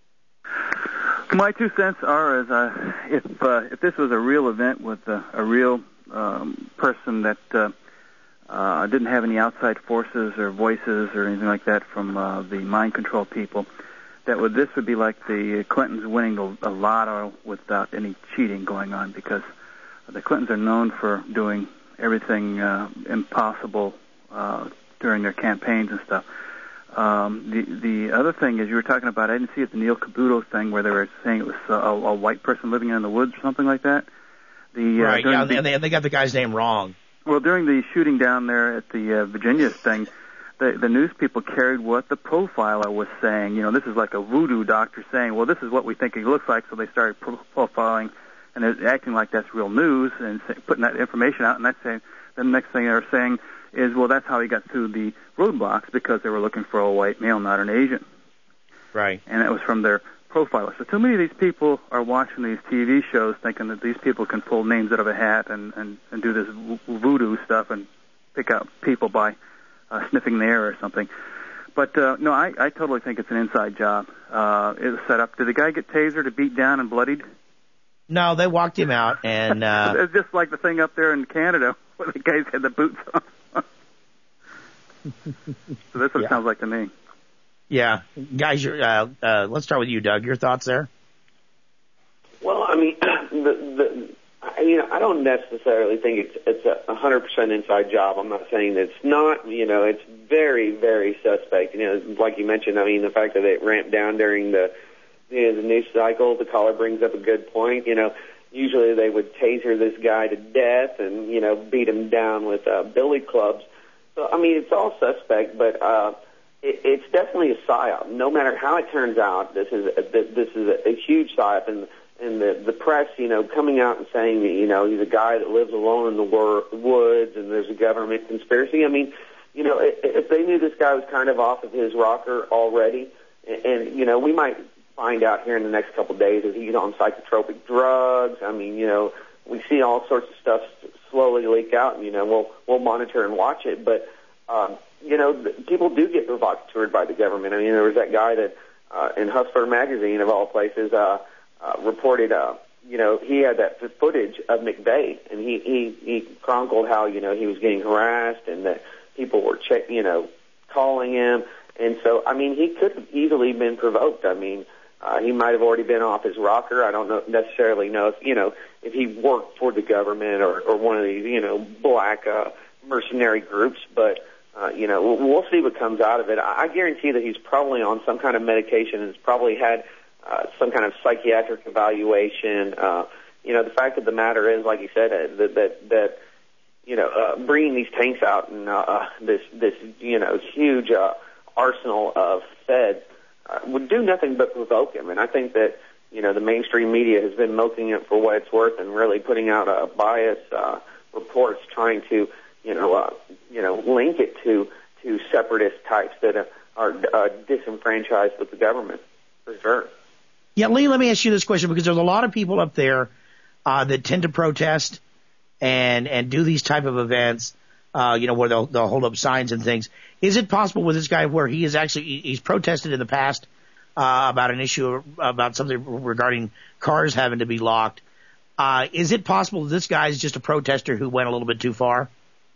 My two cents are is uh, if uh, if this was a real event with a, a real um, person that uh, uh, didn't have any outside forces or voices or anything like that from uh, the mind control people, that would this would be like the Clintons winning a, a lotto without any cheating going on, because the Clintons are known for doing everything uh, impossible uh, during their campaigns and stuff. Um, the the other thing is, you were talking about, I didn't see it, the Neil Cavuto thing where they were saying it was a, a white person living in the woods or something like that. The, right, uh, yeah, the, and they, they got the guy's name wrong. Well, during the shooting down there at the uh, Virginia thing, the, the news people carried what the profiler was saying. You know, this is like a voodoo doctor saying, well, this is what we think he looks like, so they started pro- profiling, and they're acting like that's real news and say, putting that information out, and that's saying, the next thing they're saying is, well, that's how he got through the roadblocks, because they were looking for a white male, not an Asian. Right. And it was from their profiler. So too many of these people are watching these T V shows thinking that these people can pull names out of a hat and, and, and do this voodoo stuff and pick out people by uh, sniffing the air or something. But, uh, no, I, I totally think it's an inside job. Uh, it was set up. Did the guy get tasered or beat down and bloodied? No, they walked him out, and uh, it's just like the thing up there in Canada where the guys had the boots on. So that's what yeah. it sounds like to me. Yeah, guys, you're, uh, uh, let's start with you, Doug. Your thoughts there? Well, I mean, the, the, I, you know, I don't necessarily think it's it's a hundred percent inside job. I'm not saying that it's not. You know, it's very, very suspect. You know, like you mentioned. I mean, the fact that it ramped down during the you know, the news cycle, the caller brings up a good point. You know, usually they would taser this guy to death and, you know, beat him down with uh, billy clubs. So, I mean, it's all suspect, but uh, it, it's definitely a psyop. No matter how it turns out, this is a, this is a, a huge psyop. And, and the, the press, you know, coming out and saying, you know, he's a guy that lives alone in the wor- woods and there's a government conspiracy. I mean, you know, if they knew this guy was kind of off of his rocker already, and, and you know, we might find out here in the next couple of days that he's on psychotropic drugs. I mean, you know, we see all sorts of stuff slowly leak out, and, you know, we'll we'll monitor and watch it. But, um, you know, people do get provocateured by the government. I mean, there was that guy that uh, in Hustler magazine, of all places, uh, uh, reported, uh, you know, he had that footage of McVeigh, and he, he, he chronicled how, you know, he was getting harassed and that people were, check, you know, calling him. And so, I mean, he could have easily been provoked. I mean, Uh, he might have already been off his rocker. I don't know, necessarily know if, you know, if he worked for the government or, or one of these, you know, black uh, mercenary groups. But, uh, you know, we'll, we'll see what comes out of it. I, I guarantee that he's probably on some kind of medication and has probably had uh, some kind of psychiatric evaluation. Uh, you know, the fact of the matter is, like you said, uh, that, that, that you know, uh, bringing these tanks out and uh, this, this, you know, huge uh, arsenal of feds Uh, would do nothing but provoke him. And I think that, you know, the mainstream media has been milking it for what it's worth and really putting out a bias uh, reports trying to, you know, uh, you know, link it to, to separatist types that uh, are uh, disenfranchised with the government, for sure. Yeah, Lee, let me ask you this question, because there's a lot of people up there uh, that tend to protest and, and do these type of events, uh, you know, where they'll, they'll hold up signs and things. Is it possible with this guy where he is actually, he's protested in the past uh, about an issue, about something regarding cars having to be locked? Uh, is it possible that this guy is just a protester who went a little bit too far?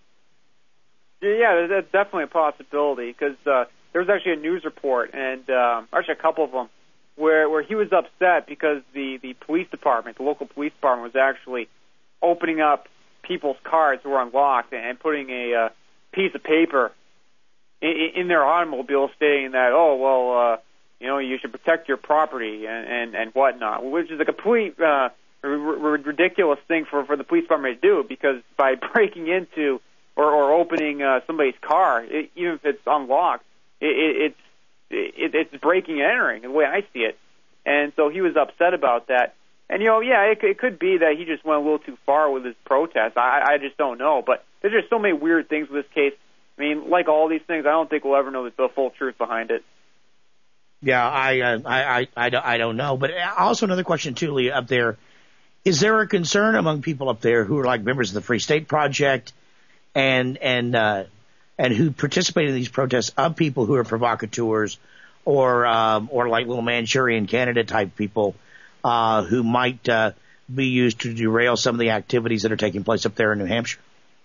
Yeah, that's definitely a possibility, because uh, there was actually a news report, and uh, actually a couple of them, where, where he was upset because the, the police department, the local police department, was actually opening up people's cars who were unlocked and putting a uh, piece of paper in, in their automobile stating that, oh, well, uh, you know, you should protect your property and, and, and whatnot, which is a complete uh, r- r- ridiculous thing for, for the police department to do, because by breaking into or, or opening uh, somebody's car, it, even if it's unlocked, it, it, it's, it, it's breaking and entering, the way I see it. And so he was upset about that. And, you know, yeah, it, it could be that he just went a little too far with his protest. I, I just don't know. But there's just so many weird things with this case. I mean, like all these things, I don't think we'll ever know the, the full truth behind it. Yeah, I, uh, I, I, I, don't, I don't know. But also another question, too, Lee, up there. Is there a concern among people up there who are like members of the Free State Project and and uh, and who participate in these protests of people who are provocateurs or um, or like little Manchurian candidate type people uh, who might uh, be used to derail some of the activities that are taking place up there in New Hampshire?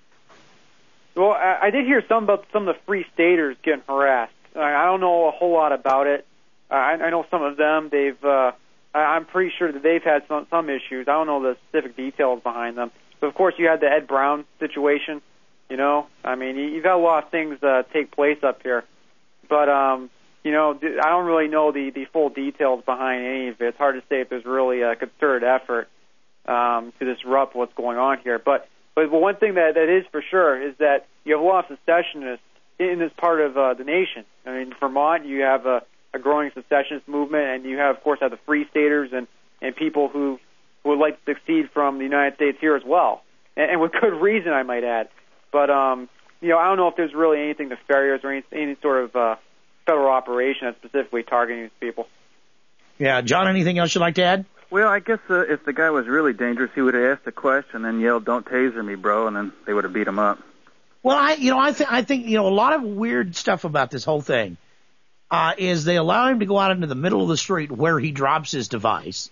Well, I, I did hear some about some of the Free Staters getting harassed. I, I don't know a whole lot about it. Uh, I, I know some of them. They've. Uh, I, I'm pretty sure that they've had some some issues. I don't know the specific details behind them. But of course, you had the Ed Brown situation. You know, I mean, you, you've had a lot of things uh, take place up here. But um, you know, I don't really know the the full details behind any of it. It's hard to say if there's really a concerted effort um, to disrupt what's going on here. But but one thing that that is for sure is that you have a lot of secessionists in this part of uh, the nation. I mean, Vermont, you have a, a growing secessionist movement, and you have, of course, have the Free Staters and, and people who, who would like to succeed from the United States here as well, and, and with good reason, I might add. But um, you know, I don't know if there's really anything nefarious or any, any sort of uh, federal operation that's specifically targeting these people. Yeah, John, anything else you'd like to add? Well, I guess uh, if the guy was really dangerous, he would have asked a question and yelled, "Don't taser me, bro," and then they would have beat him up. Well, I, you know, I think, I think, you know, a lot of weird stuff about this whole thing, uh, is they allow him to go out into the middle of the street where he drops his device.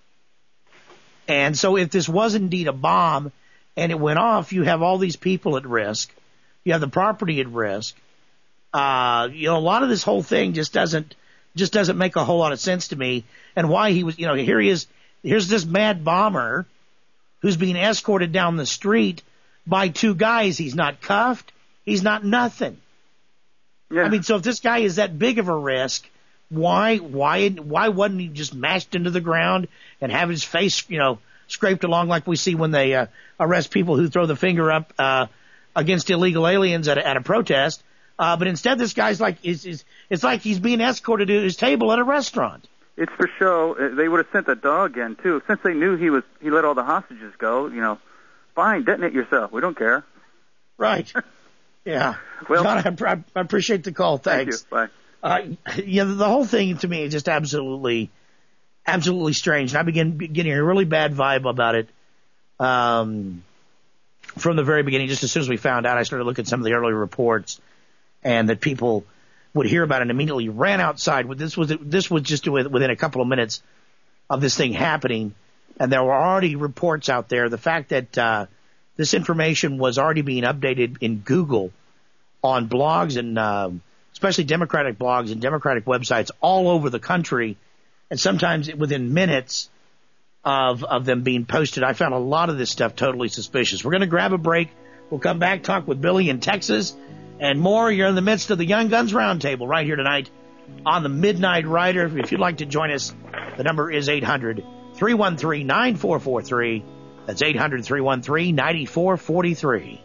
And so if this was indeed a bomb and it went off, you have all these people at risk. You have the property at risk. Uh, you know, a lot of this whole thing just doesn't, just doesn't make a whole lot of sense to me. And why he was, you know, here he is, here's this mad bomber who's being escorted down the street by two guys. He's not cuffed. He's not nothing. Yeah. I mean, so if this guy is that big of a risk, why why why wasn't he just mashed into the ground and have his face, you know, scraped along like we see when they uh, arrest people who throw the finger up uh, against illegal aliens at a, at a protest? Uh, but instead, this guy's like, is, is, it's like he's being escorted to his table at a restaurant. It's for show. Uh, They would have sent the dog in too, since they knew he was. He let all the hostages go. You know, fine, detonate yourself. We don't care. Right. Yeah. Well, John, I, I appreciate the call. Thanks. Thank you. Bye. Uh, yeah, the whole thing to me is just absolutely, absolutely strange. And I began getting a really bad vibe about it um, from the very beginning. Just as soon as we found out, I started looking at some of the early reports, and that people would hear about it and immediately ran outside. This was this was just within a couple of minutes of this thing happening, and there were already reports out there. The fact that uh, this information was already being updated in Google on blogs and uh, especially Democratic blogs and Democratic websites all over the country, and sometimes within minutes of of them being posted. I found a lot of this stuff totally suspicious. We're going to grab a break. We'll come back, talk with Billy in Texas, and more. You're in the midst of the Young Guns Roundtable right here tonight on the Midnight Rider. If you'd like to join us, the number is eight hundred, three one three, nine four four three. That's eight hundred, three one three, nine four four three.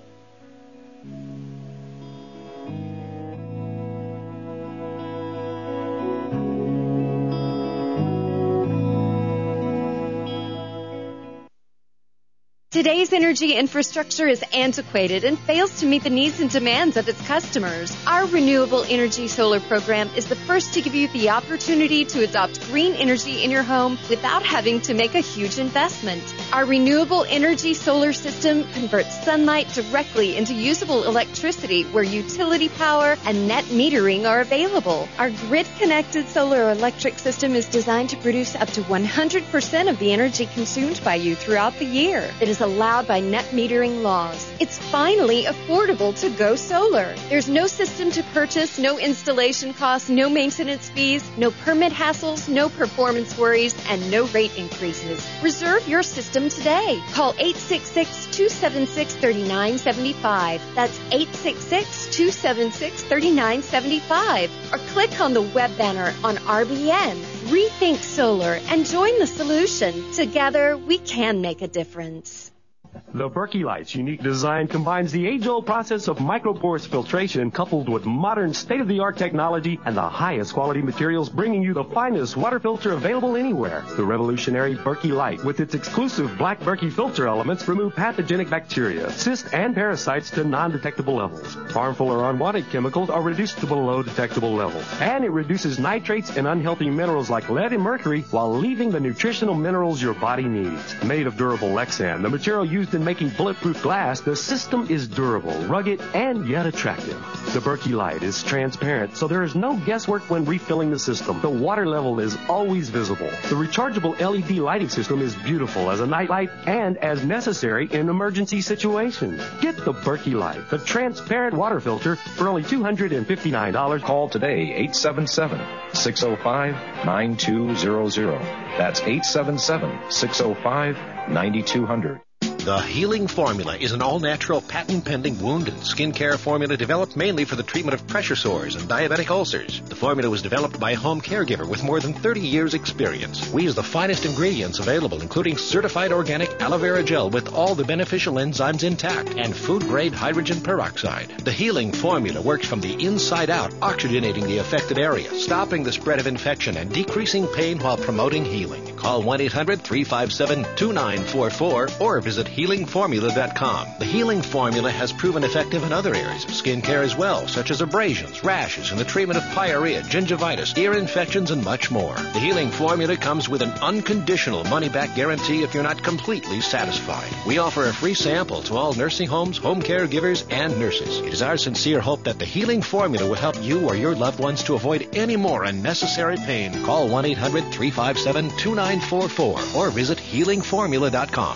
Today's energy infrastructure is antiquated and fails to meet the needs and demands of its customers. Our Renewable Energy Solar program is the first to give you the opportunity to adopt green energy in your home without having to make a huge investment. Our Renewable Energy Solar system converts sunlight directly into usable electricity where utility power and net metering are available. Our grid-connected solar electric system is designed to produce up to one hundred percent of the energy consumed by you throughout the year. It is allowed by net metering laws. It's finally affordable to go solar. There's no system to purchase, no installation costs, no maintenance fees, no permit hassles, no performance worries, and no rate increases. Reserve your system today. Call eight six six, two seven six, three nine seven five. That's eight six six, two seven six, three nine seven five. Or click on the web banner on R B N. Rethink solar and join the solution. Together, we can make a difference. The Berkey Light's unique design combines the age-old process of microporous filtration coupled with modern state-of-the-art technology and the highest quality materials, bringing you the finest water filter available anywhere. The revolutionary Berkey Light, with its exclusive black Berkey filter elements, remove pathogenic bacteria, cysts, and parasites to non-detectable levels. Harmful or unwanted chemicals are reduced to below detectable levels. And it reduces nitrates and unhealthy minerals like lead and mercury while leaving the nutritional minerals your body needs. Made of durable Lexan, the material used in making bulletproof glass, the system is durable, rugged, and yet attractive. The Berkey Light is transparent, so there is no guesswork when refilling the system. The water level is always visible. The rechargeable L E D lighting system is beautiful as a night light and as necessary in emergency situations. Get the Berkey Light, the transparent water filter, for only two hundred fifty-nine dollars. Call today, eight seven seven, six oh five, nine two zero zero. That's eight seven seven, six oh five, nine two zero zero. The Healing Formula is an all-natural, patent-pending wound and skin care formula developed mainly for the treatment of pressure sores and diabetic ulcers. The formula was developed by a home caregiver with more than thirty years' experience. We use the finest ingredients available, including certified organic aloe vera gel with all the beneficial enzymes intact and food-grade hydrogen peroxide. The Healing Formula works from the inside out, oxygenating the affected area, stopping the spread of infection, and decreasing pain while promoting healing. Call one eight hundred, three five seven, two nine four four or visit healing formula dot com. The Healing Formula has proven effective in other areas of skin care as well, such as abrasions, rashes, and the treatment of pyorrhea, gingivitis, ear infections, and much more. The Healing Formula comes with an unconditional money-back guarantee if you're not completely satisfied. We offer a free sample to all nursing homes, home caregivers, and nurses. It is our sincere hope that the Healing Formula will help you or your loved ones to avoid any more unnecessary pain. Call one eight hundred, three five seven, two nine four four or visit healing formula dot com.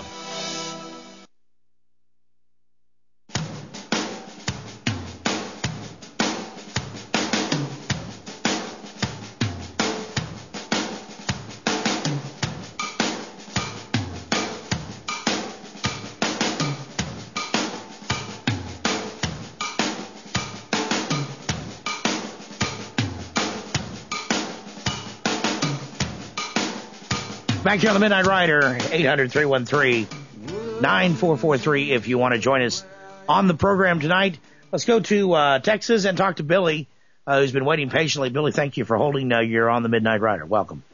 Thank you. Back here on the Midnight Rider, eight hundred, three one three, nine four four three if you want to join us on the program tonight. Let's go to uh, Texas and talk to Billy, uh, who's been waiting patiently. Billy, thank you for holding. Uh, you're on the Midnight Rider. Welcome.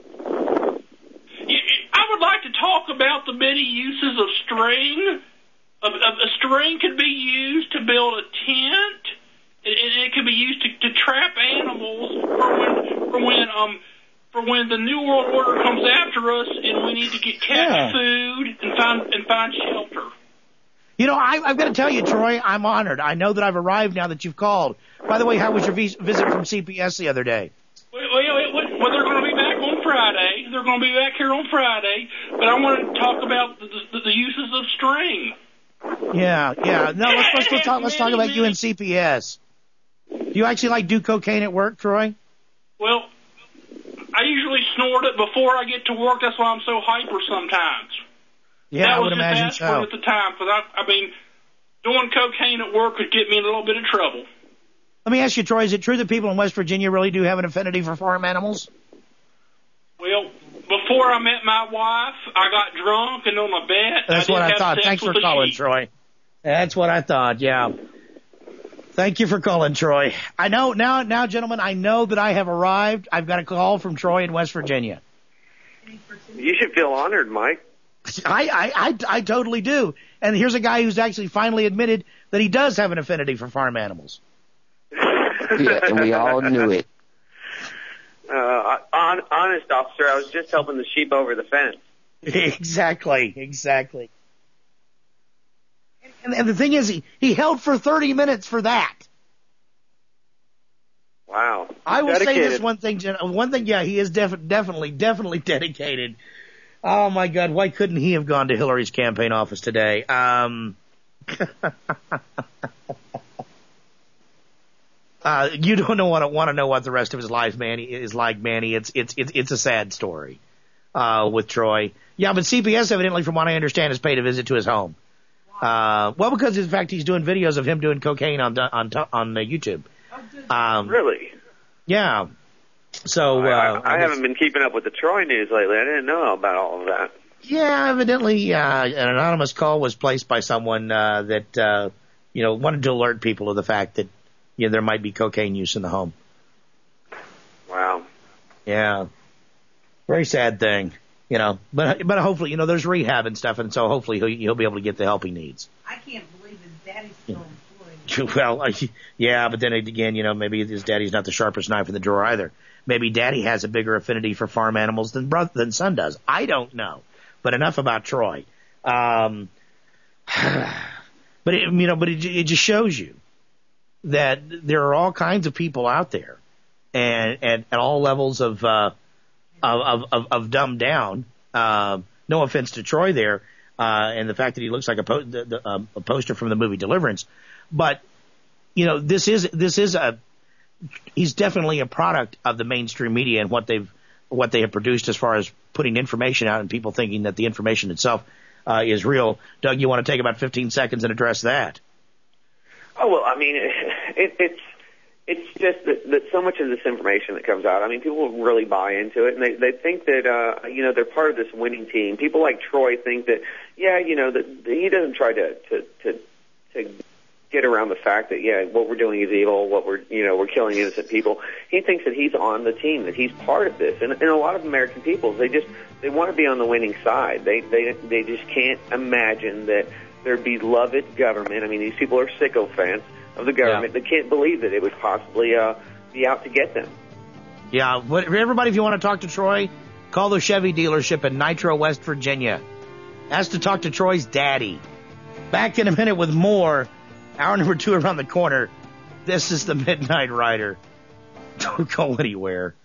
I would like to talk about the many uses of string. A, a, a string could be used to build a tent. It, it, it could be used to, to trap animals for when, for when, um, for when the New World Order comes after us and we need to get catch Yeah. food and find and find shelter. You know, I, I've got to tell you, Troy, I'm honored. I know that I've arrived now that you've called. By the way, how was your vis- visit from C P S the other day? Well, well, well, well they're going to be back on Friday. They're going to be back here on Friday. But I want to talk about the, the, the uses of string. Yeah, yeah. No, let's let's, let's talk. Let's talk about you and C P S. Do you actually like do cocaine at work, Troy? Well, I usually snort it before I get to work. That's why I'm so hyper sometimes. Yeah, that I was would just imagine aspirin so. at the time, because I, I mean, doing cocaine at work could get me in a little bit of trouble. Let me ask you, Troy, is it true that people in West Virginia really do have an affinity for farm animals? Well, before I met my wife, I got drunk and on my bed. That's I what did I have thought. sex Thanks with for a calling, sheep. Troy. That's what I thought, yeah. Thank you for calling, Troy. I know, now, now, gentlemen, I know that I have arrived. I've got a call from Troy in West Virginia. You should feel honored, Mike. I, I, I, I totally do. And here's a guy who's actually finally admitted that he does have an affinity for farm animals. Yeah, and we all knew it. Uh, on, honest, officer, I was just helping the sheep over the fence. Exactly, exactly. And, and the thing is, he, he held for thirty minutes for that. Wow. I will Dedicated. say this one thing, Jen- one thing, yeah, he is def- definitely, definitely dedicated. Oh my God, why couldn't he have gone to Hillary's campaign office today? Um, uh, you don't know want to want to know what the rest of his life, Manny, is like, Manny. It's it's it's it's a sad story uh, with Troy. Yeah, but C B S evidently, from what I understand, has paid a visit to his home. Uh, well, because in fact he's doing videos of him doing cocaine on on on uh, YouTube. Um, Really? Yeah. So I, uh, I, I haven't been keeping up with the Troy news lately. I didn't know about all of that. Yeah, evidently uh, an anonymous call was placed by someone uh, that uh, you know wanted to alert people of the fact that you know there might be cocaine use in the home. Wow. Yeah. Very sad thing, you know. But but hopefully, you know, there's rehab and stuff, and so hopefully he'll, he'll be able to get the help he needs. I can't believe his daddy's still employed. Well, uh, yeah, but then again, you know, maybe his daddy's not the sharpest knife in the drawer either. Maybe daddy has a bigger affinity for farm animals than brother, than son does. I don't know. But enough about Troy. Um, but it, you know, but it, it just shows you that there are all kinds of people out there, and and at all levels of uh, of, of of dumbed down. Uh, no offense to Troy there, uh, and the fact that he looks like a, po- the, the, uh, a poster from the movie Deliverance. But, you know, this is, this is a, he's definitely a product of the mainstream media and what they've, what they have produced as far as putting information out and people thinking that the information itself, uh, is real. Doug, you want to take about fifteen seconds and address that? Oh, well, I mean, it, it, it's, it's just that, that so much of this information that comes out, I mean, people really buy into it, and they, they think that, uh, you know, they're part of this winning team. People like Troy think that, yeah, you know, that he doesn't try to, to, to, to get around the fact that, yeah, what we're doing is evil, what we're, you know, we're killing innocent people. He thinks that he's on the team, that he's part of this. And, and a lot of American people, they just, they want to be on the winning side. They, they, they just can't imagine that their beloved government, I mean, these people are sycophants of the government. Yeah. They can't believe that it would possibly, uh, be out to get them. Yeah, but everybody, if you want to talk to Troy, call the Chevy dealership in Nitro, West Virginia. Ask to talk to Troy's daddy. Back in a minute with more. Hour number two around the corner. This is the Midnight Rider. Don't go anywhere.